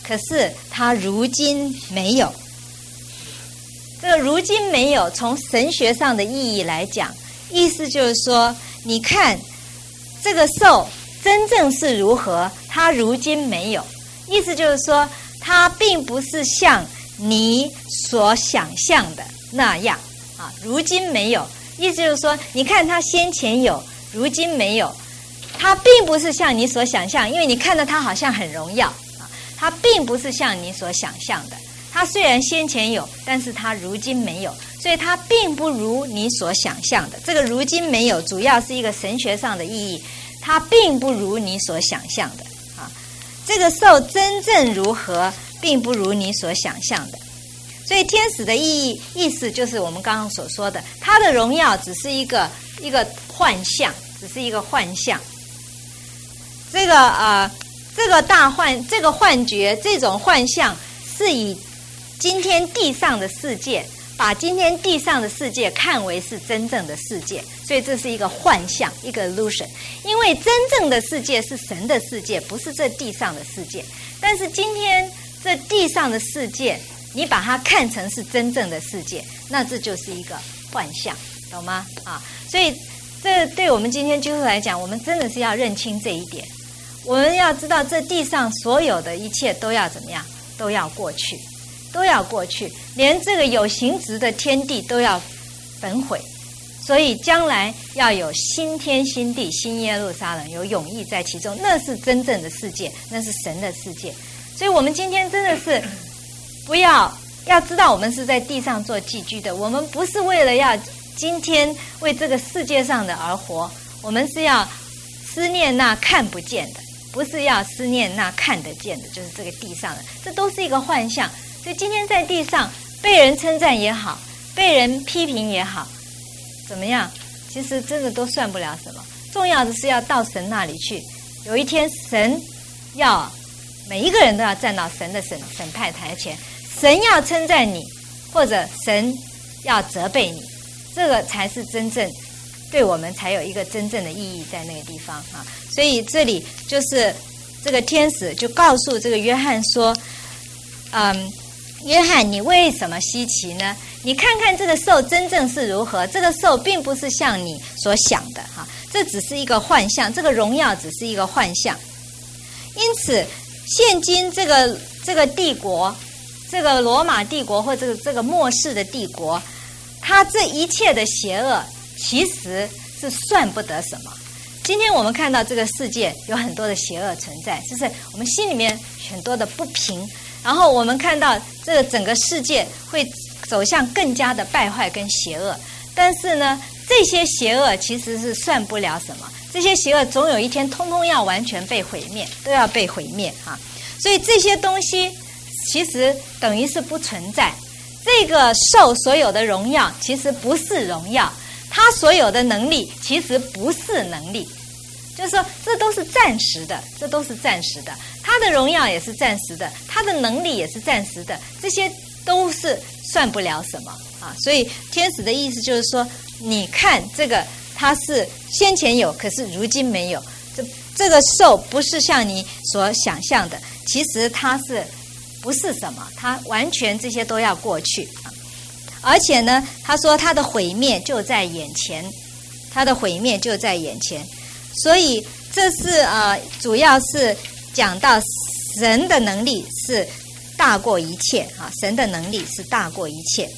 Speaker 1: 可是它如今没有。这个如今没有，从神学上的意义来讲，意思就是说，你看这个兽真正是如何，它如今没有。意思就是说，它并不是像你所想象的那样啊，如今没有。意思就是说，你看它先前有，如今没有，它并不是像你所想象，因为你看到它好像很荣耀啊，它并不是像你所想象的。它虽然先前有，但是它如今没有，所以它并不如你所想象的。这个如今没有，主要是一个神学上的意义，它并不如你所想象的啊。这个兽真正如何，并不如你所想象的。所以天使的意义意思就是我们刚刚所说的，它的荣耀只是一个一个幻象，只是一个幻象。这个呃，这个大幻，这个幻觉，这种幻象是以今天地上的世界，把今天地上的世界看为是真正的世界，所以这是一个幻象，一个 illusion。因为真正的世界是神的世界，不是这地上的世界。但是今天这地上的世界，你把它看成是真正的世界，那这就是一个幻象，懂吗？啊，所以这对我们今天基督徒来讲，我们真的是要认清这一点。我们要知道，这地上所有的一切都要怎么样？都要过去。都要过去，连这个有形质的天地都要焚毁，所以将来要有新天新地，新耶路撒冷，有永义在其中，那是真正的世界，那是神的世界。所以我们今天真的是不要要知道，我们是在地上做寄居的，我们不是为了要今天为这个世界上的而活，我们是要思念那看不见的，不是要思念那看得见的，就是这个地上的，这都是一个幻象。所以今天在地上被人称赞也好，被人批评也好，怎么样？其实真的都算不了什么。重要的是要到神那里去。有一天神要每一个人都要站到神的审审判台前，神要称赞你，或者神要责备你，这个才是真正对我们才有一个真正的意义在那个地方啊。所以这里就是这个天使就告诉这个约翰说，嗯。约翰，你为什么稀奇呢？你看看这个兽真正是如何，这个兽并不是像你所想的哈，这只是一个幻象，这个荣耀只是一个幻象。因此，现今这个这个帝国，这个罗马帝国或这个这个末世的帝国，它这一切的邪恶其实是算不得什么。今天我们看到这个世界有很多的邪恶存在，就是我们心里面很多的不平。然后我们看到这个整个世界会走向更加的败坏跟邪恶，但是呢，这些邪恶其实是算不了什么，这些邪恶总有一天通通要完全被毁灭，都要被毁灭啊！所以这些东西其实等于是不存在。这个兽所有的荣耀其实不是荣耀，它所有的能力其实不是能力。就是说，这都是暂时的，这都是暂时的。他的荣耀也是暂时的，他的能力也是暂时的，这些都是算不了什么啊。所以天使的意思就是说，你看这个，它是先前有，可是如今没有。这这个兽不是像你所想象的，其实它是不是什么？它完全这些都要过去啊。而且呢，他说他的毁灭就在眼前，他的毁灭就在眼前。所以这是呃，主要是讲到神的能力是大过一切啊，神的能力是大过一切。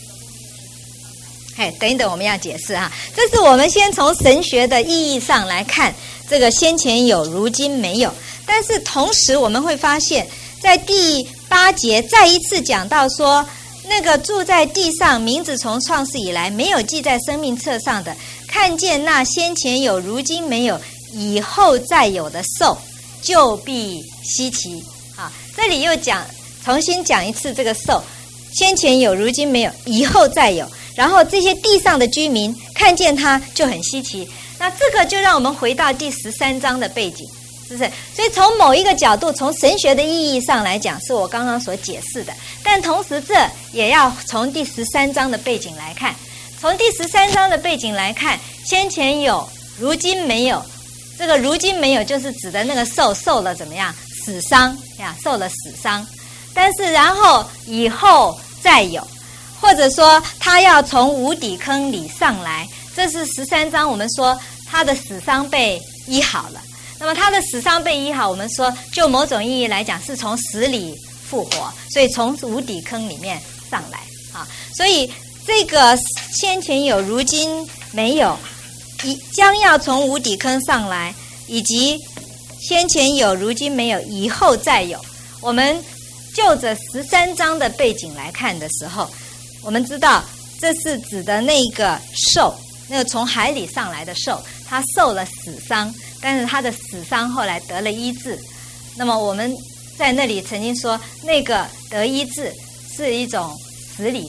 Speaker 1: 哎，等一等，我们要解释哈。这是我们先从神学的意义上来看，这个先前有，如今没有。但是同时我们会发现，在第八节再一次讲到说，那个住在地上，名字从创世以来没有记在生命册上的，看见那先前有，如今没有，以后再有的兽，就必稀奇啊！这里又讲，重新讲一次这个兽，先前有，如今没有，以后再有。然后这些地上的居民看见它就很稀奇。那这个就让我们回到第十三章的背景，是不是？所以从某一个角度，从神学的意义上来讲，是我刚刚所解释的。但同时，这也要从第十三章的背景来看。从第十三章的背景来看，先前有，如今没有。这个如今没有，就是指的那个兽受了怎么样？ 死伤呀，受了死伤，但是然后以后再有，或者说他要从无底坑里上来，这是十三章我们说他的死伤被医好了。那么他的死伤被医好，我们说就某种意义来讲是从死里复活，所以从无底坑里面上来啊。所以这个先前有如今没有，将要从无底坑上来，以及先前有如今没有以后再有，我们就着十三章的背景来看的时候，我们知道这是指的那个兽，那个从海里上来的兽，他受了死伤，但是他的死伤后来得了医治。那么我们在那里曾经说，那个得医治是一种死里，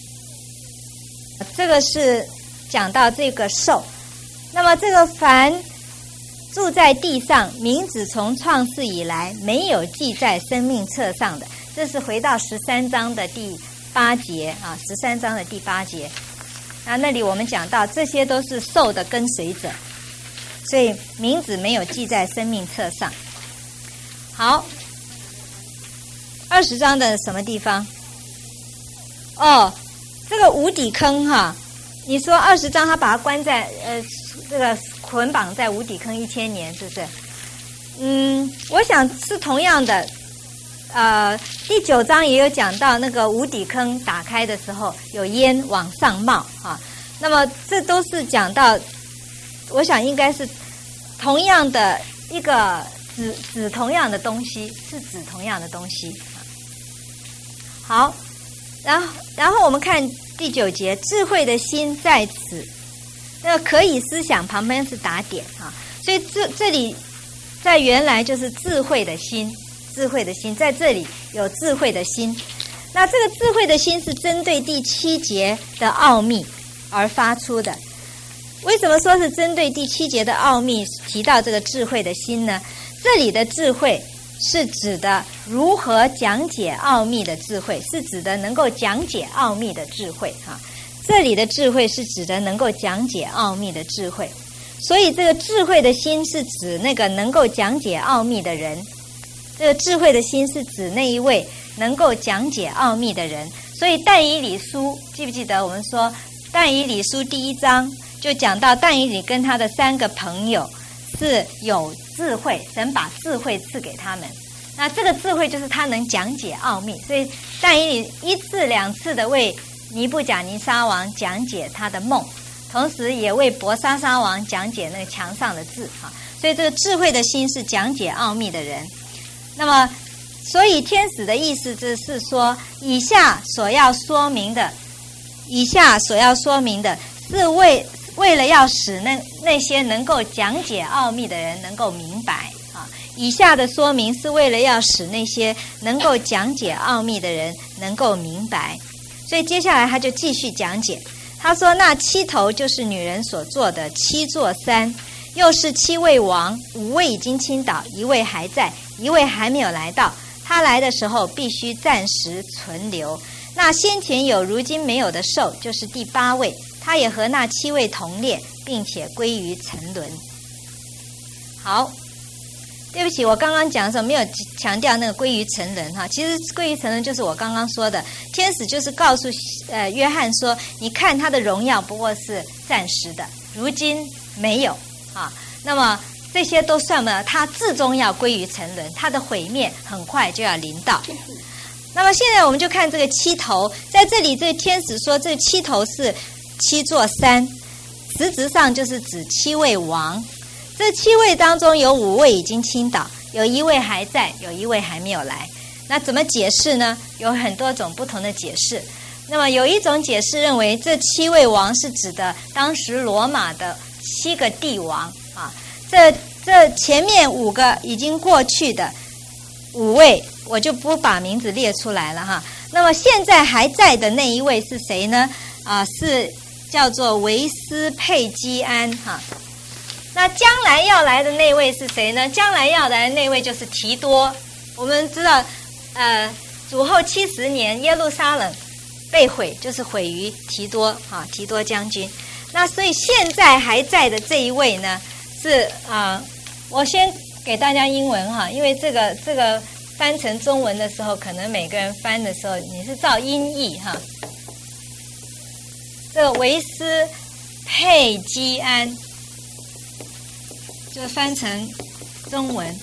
Speaker 1: 这个是讲到这个兽。那么这个凡住在地上，名字从创世以来没有记在生命册上的，这是回到十三章的第八节啊，十三章的第八节。那那里我们讲到，这些都是兽的跟随者，所以名字没有记在生命册上。好，二十章的什么地方？哦，这个无底坑哈，你说二十章他把它关在呃这个捆绑在无底坑一千年，是不是？嗯，我想是同样的。呃，第九章也有讲到那个无底坑打开的时候有烟往上冒啊。那么这都是讲到，我想应该是同样的一个指指同样的东西，是指同样的东西。好，然后然后我们看第九节，智慧的心在此，那个可以思想旁边是打点啊，所以这这里在原来就是智慧的心。智慧的心在这里有智慧的心，那这个智慧的心是针对第七节的奥秘而发出的。为什么说是针对第七节的奥秘提到这个智慧的心呢？这里的智慧是指的如何讲解奥秘的智慧，是指的能够讲解奥秘的智慧哈。这里的智慧是指的能够讲解奥秘的智慧，所以这个智慧的心是指那个能够讲解奥秘的人。这个智慧的心是指那一位能够讲解奥秘的人，所以但以理书记不记得我们说但以理书第一章就讲到但以理跟他的三个朋友是有智慧，神把智慧赐给他们，那这个智慧就是他能讲解奥秘，所以但以理一次两次的为尼布甲尼撒王讲解他的梦，同时也为伯沙撒王讲解那个墙上的字啊，所以这个智慧的心是讲解奥秘的人。那么所以天使的意思就是说，以下所要说明的以下所要说明的是为为了要使那那些能够讲解奥秘的人能够明白啊，以下的说明是为了要使那些能够讲解奥秘的人能够明白。所以接下来他就继续讲解，他说那七头就是女人所做的七座山，又是七位王，五位已经倾倒，一位还在，一位还没有来到，他来的时候必须暂时存留。那先前有如今没有的兽就是第八位，他也和那七位同列，并且归于沉沦。好，对不起，我刚刚讲的时候没有强调那个归于沉沦哈，其实归于沉沦就是我刚刚说的，天使就是告诉呃约翰说，你看他的荣耀不过是暂时的，如今没有啊，那么这些都算不了，他至终要归于沉沦，他的毁灭很快就要临到。那么现在我们就看这个七头，在这里这个天使说这七头是七座山，实质上就是指七位王，这七位当中有五位已经倾倒，有一位还在，有一位还没有来。那怎么解释呢？有很多种不同的解释。那么有一种解释认为这七位王是指的当时罗马的七个帝王啊，这这前面五个已经过去的五位我就不把名字列出来了哈。那么现在还在的那一位是谁呢？啊，是叫做维斯佩基安哈。那将来要来的那位是谁呢？将来要来的那位就是提多。我们知道，呃，主后七十年耶路撒冷被毁，就是毁于提多啊，提多将军。那所以现在还在的这一位呢，是啊、呃，我先给大家英文哈，因为这个这个翻成中文的时候，可能每个人翻的时候你是照音译哈。这个维斯佩基安就翻成中文，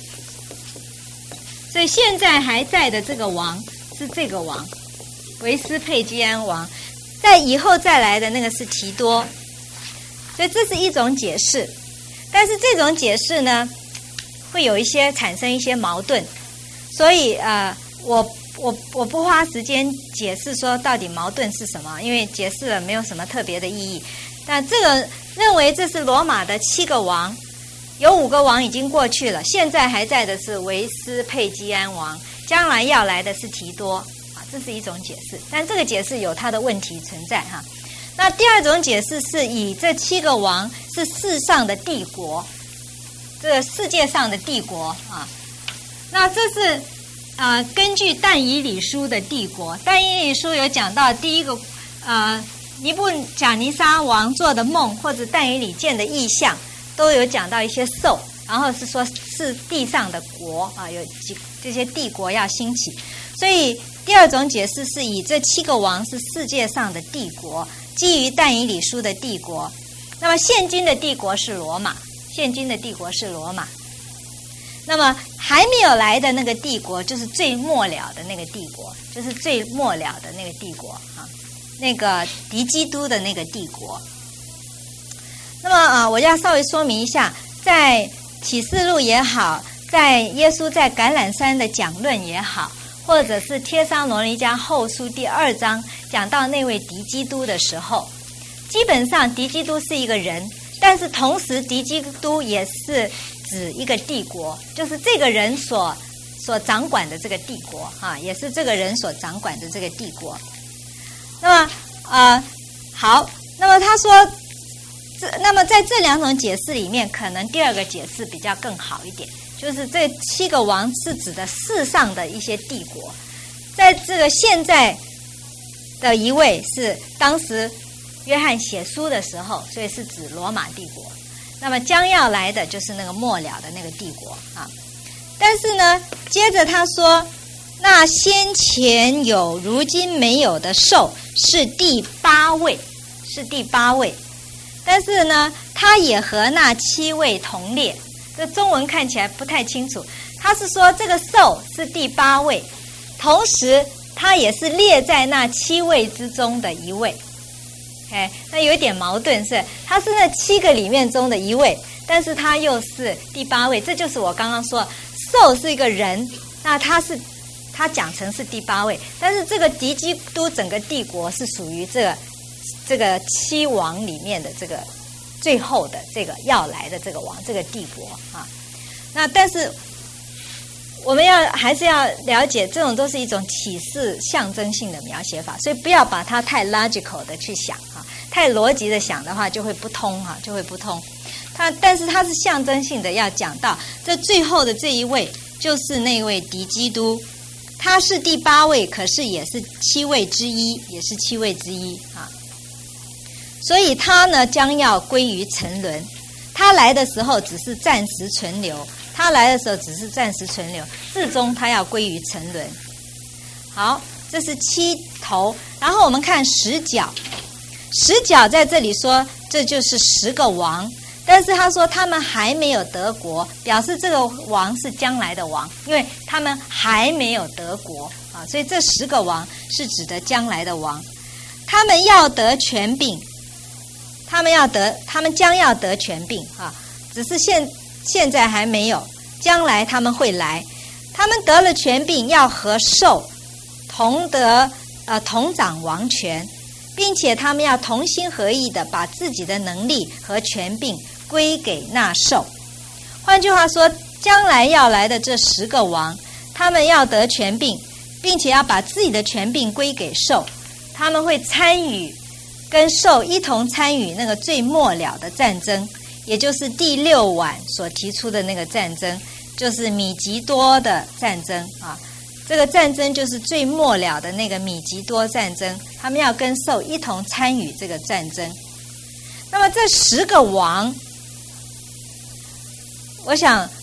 Speaker 1: 所以现在还在的这个王是这个王，维斯佩基安王，在以后再来的那个是提多，所以这是一种解释。但是这种解释呢，会有一些产生一些矛盾，所以呃，我我我不花时间解释说到底矛盾是什么，因为解释了没有什么特别的意义。但这个认为这是罗马的七个王，有五个王已经过去了，现在还在的是维斯佩基安王，将来要来的是提多啊，这是一种解释。但这个解释有它的问题存在哈。那第二种解释是以这七个王是世上的帝国，这个世界上的帝国啊。那这是呃根据但以理书的帝国，但以理书有讲到第一个呃尼布甲尼撒王做的梦或者但以理见的异象，都有讲到一些兽，然后是说是地上的国啊，有几这些帝国要兴起。所以第二种解释是以这七个王是世界上的帝国，基于但以理书的帝国。那么现今的帝国是罗马，现今的帝国是罗马。那么还没有来的那个帝国，就是最末了的那个帝国，就是最末了的那个帝国啊，那个敌基督的那个帝国。那么啊，我要稍微说明一下，在启示录也好，在耶稣在橄榄山的讲论也好，或者是帖撒罗尼迦后书第二章讲到那位敌基督的时候，基本上敌基督是一个人，但是同时敌基督也是指一个帝国，就是这个人所所掌管的这个帝国啊，也是这个人所掌管的这个帝国。那么呃好，那么他说这那么在这两种解释里面，可能第二个解释比较更好一点，就是这七个王是指的世上的一些帝国，在这个现在的一位是当时约翰写书的时候，所以是指罗马帝国。那么将要来的就是那个末了的那个帝国啊。但是呢，接着他说，那先前有如今没有的兽是第八位，是第八位。但是呢，他也和那七位同列。这中文看起来不太清楚，他是说这个兽是第八位，同时他也是列在那七位之中的一位。哎，那有一点矛盾是，他是那七个里面中的一位，但是他又是第八位，这就是我刚刚说，兽是一个人，那他是他讲成是第八位，但是这个敌基督整个帝国是属于这个这个七王里面的这个最后的这个要来的这个王，这个帝国啊。那但是我们要还是要了解，这种都是一种启示象征性的描写法，所以不要把它太 logical 的去想啊，太逻辑的想的话就会不通哈、啊，就会不通。它但是它是象征性的，要讲到这最后的这一位就是那位敌基督，他是第八位，可是也是七位之一，也是七位之一啊。所以他呢将要归于沉沦，他来的时候只是暂时存留。他来的时候只是暂时存留，至终他要归于沉沦。好，这是七头，然后我们看十角。十角在这里说这就是十个王，但是他说他们还没有得国，表示这个王是将来的王，因为他们还没有得国啊，所以这十个王是指的将来的王。他们要得权柄，他们要得，他们将要得权柄啊，只是现现在还没有，将来他们会来。他们得了权柄，要和兽同得呃同掌王权，并且他们要同心合意的把自己的能力和权柄归给那兽。换句话说，将来要来的这十个王，他们要得权柄，并且要把自己的权柄归给兽，他们会参与跟兽一同参与那个最末了的战争，也就是第六晚所提出的那个战争，就是米吉多的战争啊。这个战争就是最末了的那个米吉多战争，他们要跟兽一同参与这个战争。那么这十个王，我想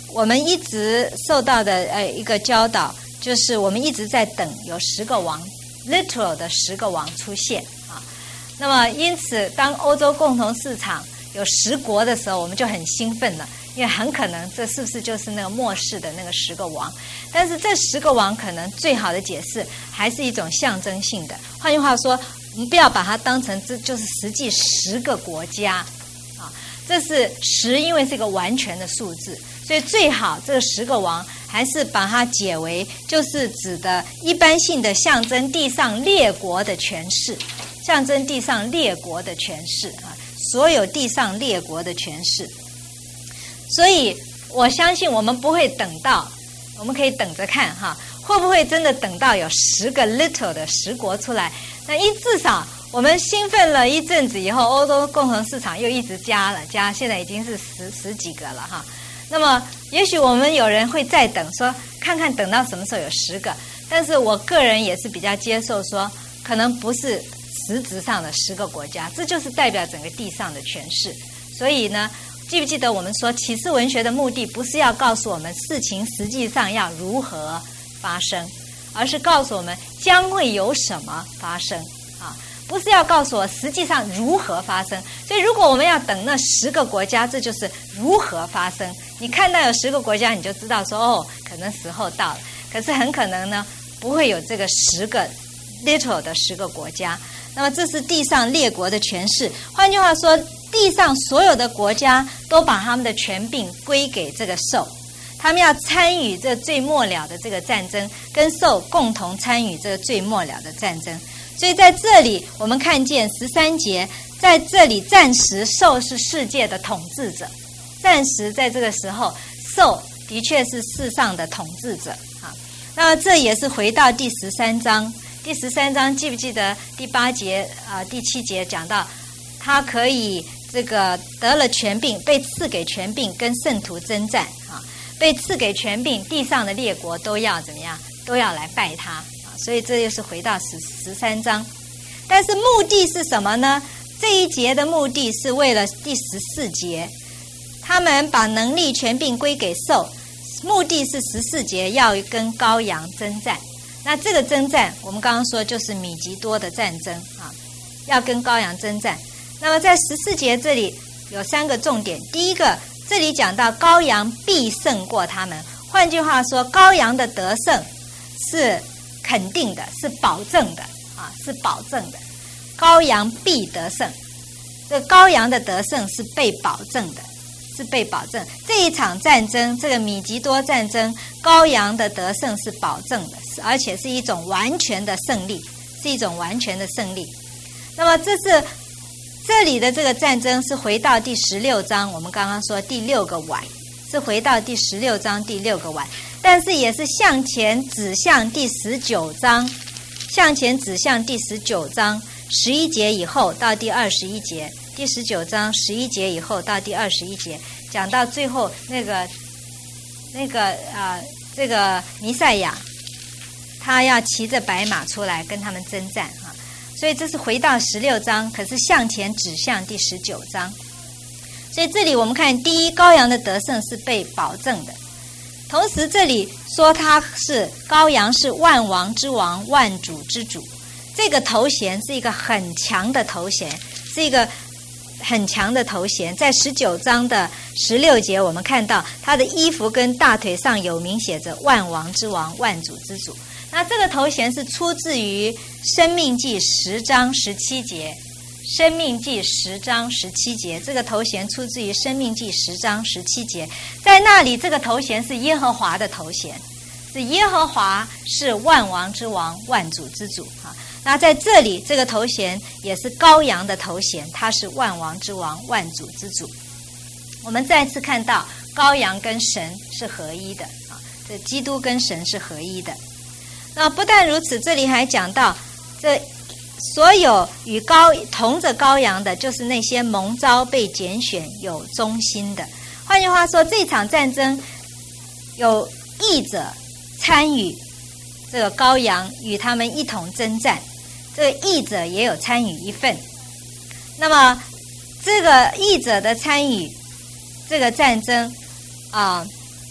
Speaker 1: 我们一直受到的呃一个教导，就是我们一直在等有十个王 ，literal 的十个王出现啊。那么因此，当欧洲共同市场有十国的时候，我们就很兴奋了，因为很可能这是不是就是那个末世的那个十个王？但是这十个王可能最好的解释还是一种象征性的。换句话说，我们不要把它当成这就是实际十个国家啊。这是十，因为是一个完全的数字，所以最好这个十个王还是把它解为就是指的一般性的象征地上列国的权势，象征地上列国的权势啊，所有地上列国的权势。所以我相信我们不会等到，我们可以等着看哈，会不会真的等到有十个 little 的十国出来？那一至少我们兴奋了一阵子以后，欧洲共同市场又一直加了加，现在已经是十十几个了哈。那么也许我们有人会再等，说看看等到什么时候有十个，但是我个人也是比较接受说，可能不是实质上的十个国家，这就是代表整个地上的权势。所以呢，记不记得我们说启示文学的目的不是要告诉我们事情实际上要如何发生，而是告诉我们将会有什么发生啊，不是要告诉我实际上如何发生。所以如果我们要等那十个国家，这就是如何发生。你看到有十个国家，你就知道说哦，可能时候到了。可是很可能呢，不会有这个十个 little 的十个国家。那么这是地上列国的权势。换句话说，地上所有的国家都把他们的权柄归给这个兽，他们要参与这最末了的这个战争，跟兽共同参与这个最末了的战争。所以在这里我们看见十三节，在这里暂时兽是世界的统治者，暂时在这个时候兽的确是世上的统治者啊。那么这也是回到第十三章，第十三章记不记得第八节啊、呃、第七节讲到他可以这个得了权柄，被赐给权柄跟圣徒征战啊，被赐给权柄，地上的列国都要怎么样，都要来拜他啊。所以这就是回到十十三章。但是目的是什么呢？这一节的目的是为了第十四节，他们把能力权柄归给兽，目的是十四节要跟羔羊征战。那这个征战我们刚刚说就是米吉多的战争啊，要跟羔羊征战。那么在十四节这里有三个重点。第一个，这里讲到羔羊必胜过他们，换句话说，羔羊的得胜是肯定的，是保证的啊，是保证的。羔羊必得胜，这个羔羊的得胜是被保证的，是被保证。这一场战争，这个米吉多战争，羔羊的得胜是保证的，而且是一种完全的胜利，是一种完全的胜利。那么这是这里的这个战争是回到第十六章，我们刚刚说第六个碗，是回到第十六章第六个碗，但是也是向前指向第十九章，向前指向第十九章十一节以后到第二十一节，第十九章十一节以后到第二十一节，讲到最后那个那个啊、呃，这个弥赛亚，他要骑着白马出来跟他们征战啊。所以这是回到十六章，可是向前指向第十九章。所以这里我们看，第一，羔羊的得胜是被保证的，同时这里说他是羔羊，是万王之王，万主之主。这个头衔是一个很强的头衔，是一个很强的头衔。在十九章的十六节，我们看到他的衣服跟大腿上有名写着万王之王，万主之主。那这个头衔是出自于申命记十章十七节，申命记十章十七节，这个头衔出自于申命记十章十七节。在那里这个头衔是耶和华的头衔，是耶和华是万王之王，万主之主啊。那在这里这个头衔也是羔羊的头衔，他是万王之王，万主之主。我们再次看到羔羊跟神是合一的啊，这基督跟神是合一的。那不但如此，这里还讲到这所有与羔同着羔羊的，就是那些蒙召被拣选有忠心的。换句话说，这场战争有义者参与这个羔羊，与他们一同征战，这个义者也有参与一份。那么这个义者的参与这个战争啊，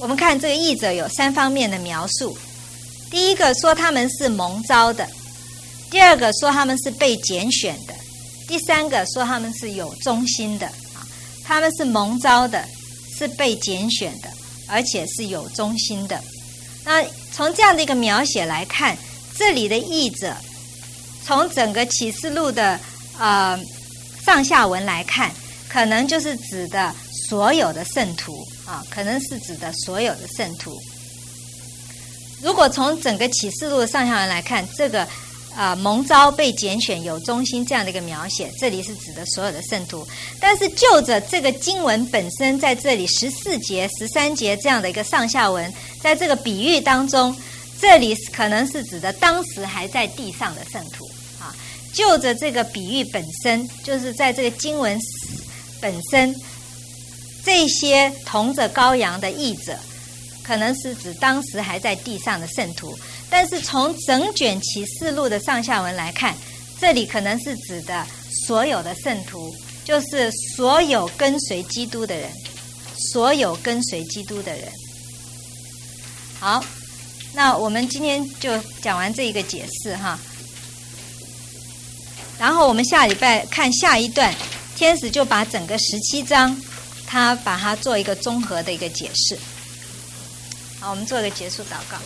Speaker 1: 我们看这个译者有三方面的描述。第一个说他们是蒙召的，第二个说他们是被拣选的，第三个说他们是有忠心的啊。他们是蒙召的，是被拣选的，而且是有忠心的。那从这样的一个描写来看，这里的译者从整个启示录的呃上下文来看，可能就是指的所有的圣徒啊，可能是指的所有的圣徒。如果从整个启示录的上下文来看，这个呃蒙召、被拣选、有忠心这样的一个描写，这里是指的所有的圣徒。但是就着这个经文本身，在这里十四节、十三节这样的一个上下文，在这个比喻当中，这里可能是指的当时还在地上的圣徒啊。就着这个比喻本身，就是在这个经文本身，这些同着羔羊的译者，可能是指当时还在地上的圣徒。但是从整卷启示录的上下文来看，这里可能是指的所有的圣徒，就是所有跟随基督的人，所有跟随基督的人。好，那我们今天就讲完这一个解释哈。然后我们下礼拜看下一段，天使就把整个十七章，他把它做一个综合的一个解释。好，我们做一个结束祷告。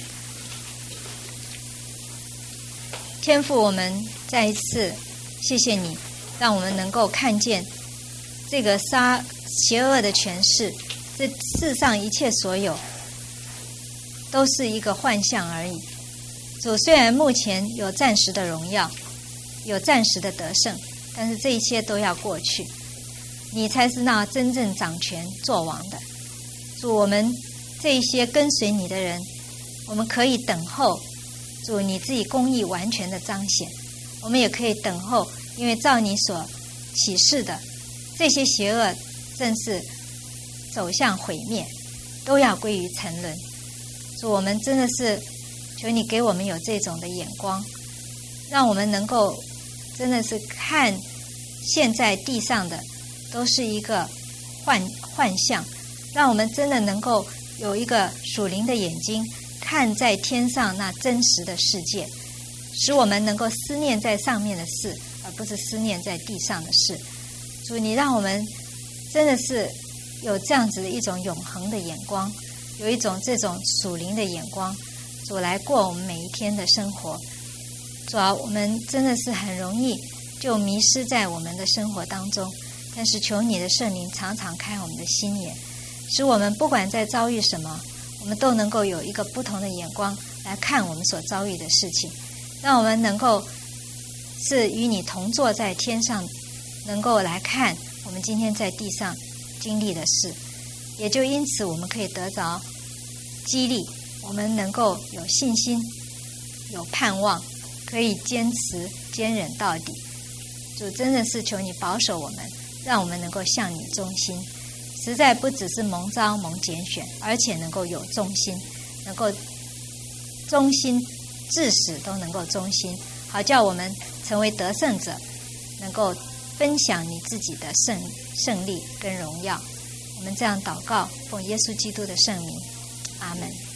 Speaker 1: 天父，我们再一次谢谢你，让我们能够看见这个杀邪恶的权势，这世上一切所有都是一个幻象而已。主，虽然目前有暂时的荣耀，有暂时的得胜，但是这一切都要过去，你才是那真正掌权作王的。主，我们这一些跟随你的人，我们可以等候主你自己公义完全的彰显，我们也可以等候，因为照你所启示的，这些邪恶正是走向毁灭，都要归于沉沦。主，我们真的是求你给我们有这种的眼光，让我们能够真的是看现在地上的都是一个幻幻象，让我们真的能够有一个属灵的眼睛，看在天上那真实的世界，使我们能够思念在上面的事，而不是思念在地上的事。主，你让我们真的是有这样子的一种永恒的眼光，有一种这种属灵的眼光，主来过我们每一天的生活。主啊，我们真的是很容易就迷失在我们的生活当中，但是求你的圣灵常常开我们的心眼，使我们不管在遭遇什么，我们都能够有一个不同的眼光来看我们所遭遇的事情，让我们能够是与你同坐在天上，能够来看我们今天在地上经历的事，也就因此我们可以得着激励，我们能够有信心，有盼望，可以坚持坚忍到底。主，真的是求你保守我们，让我们能够向你忠心，实在不只是蒙召蒙拣选，而且能够有忠心，能够忠心至死都能够忠心，好叫我们成为得胜者，能够分享你自己的胜胜利跟荣耀。我们这样祷告，奉耶稣基督的圣名，阿们。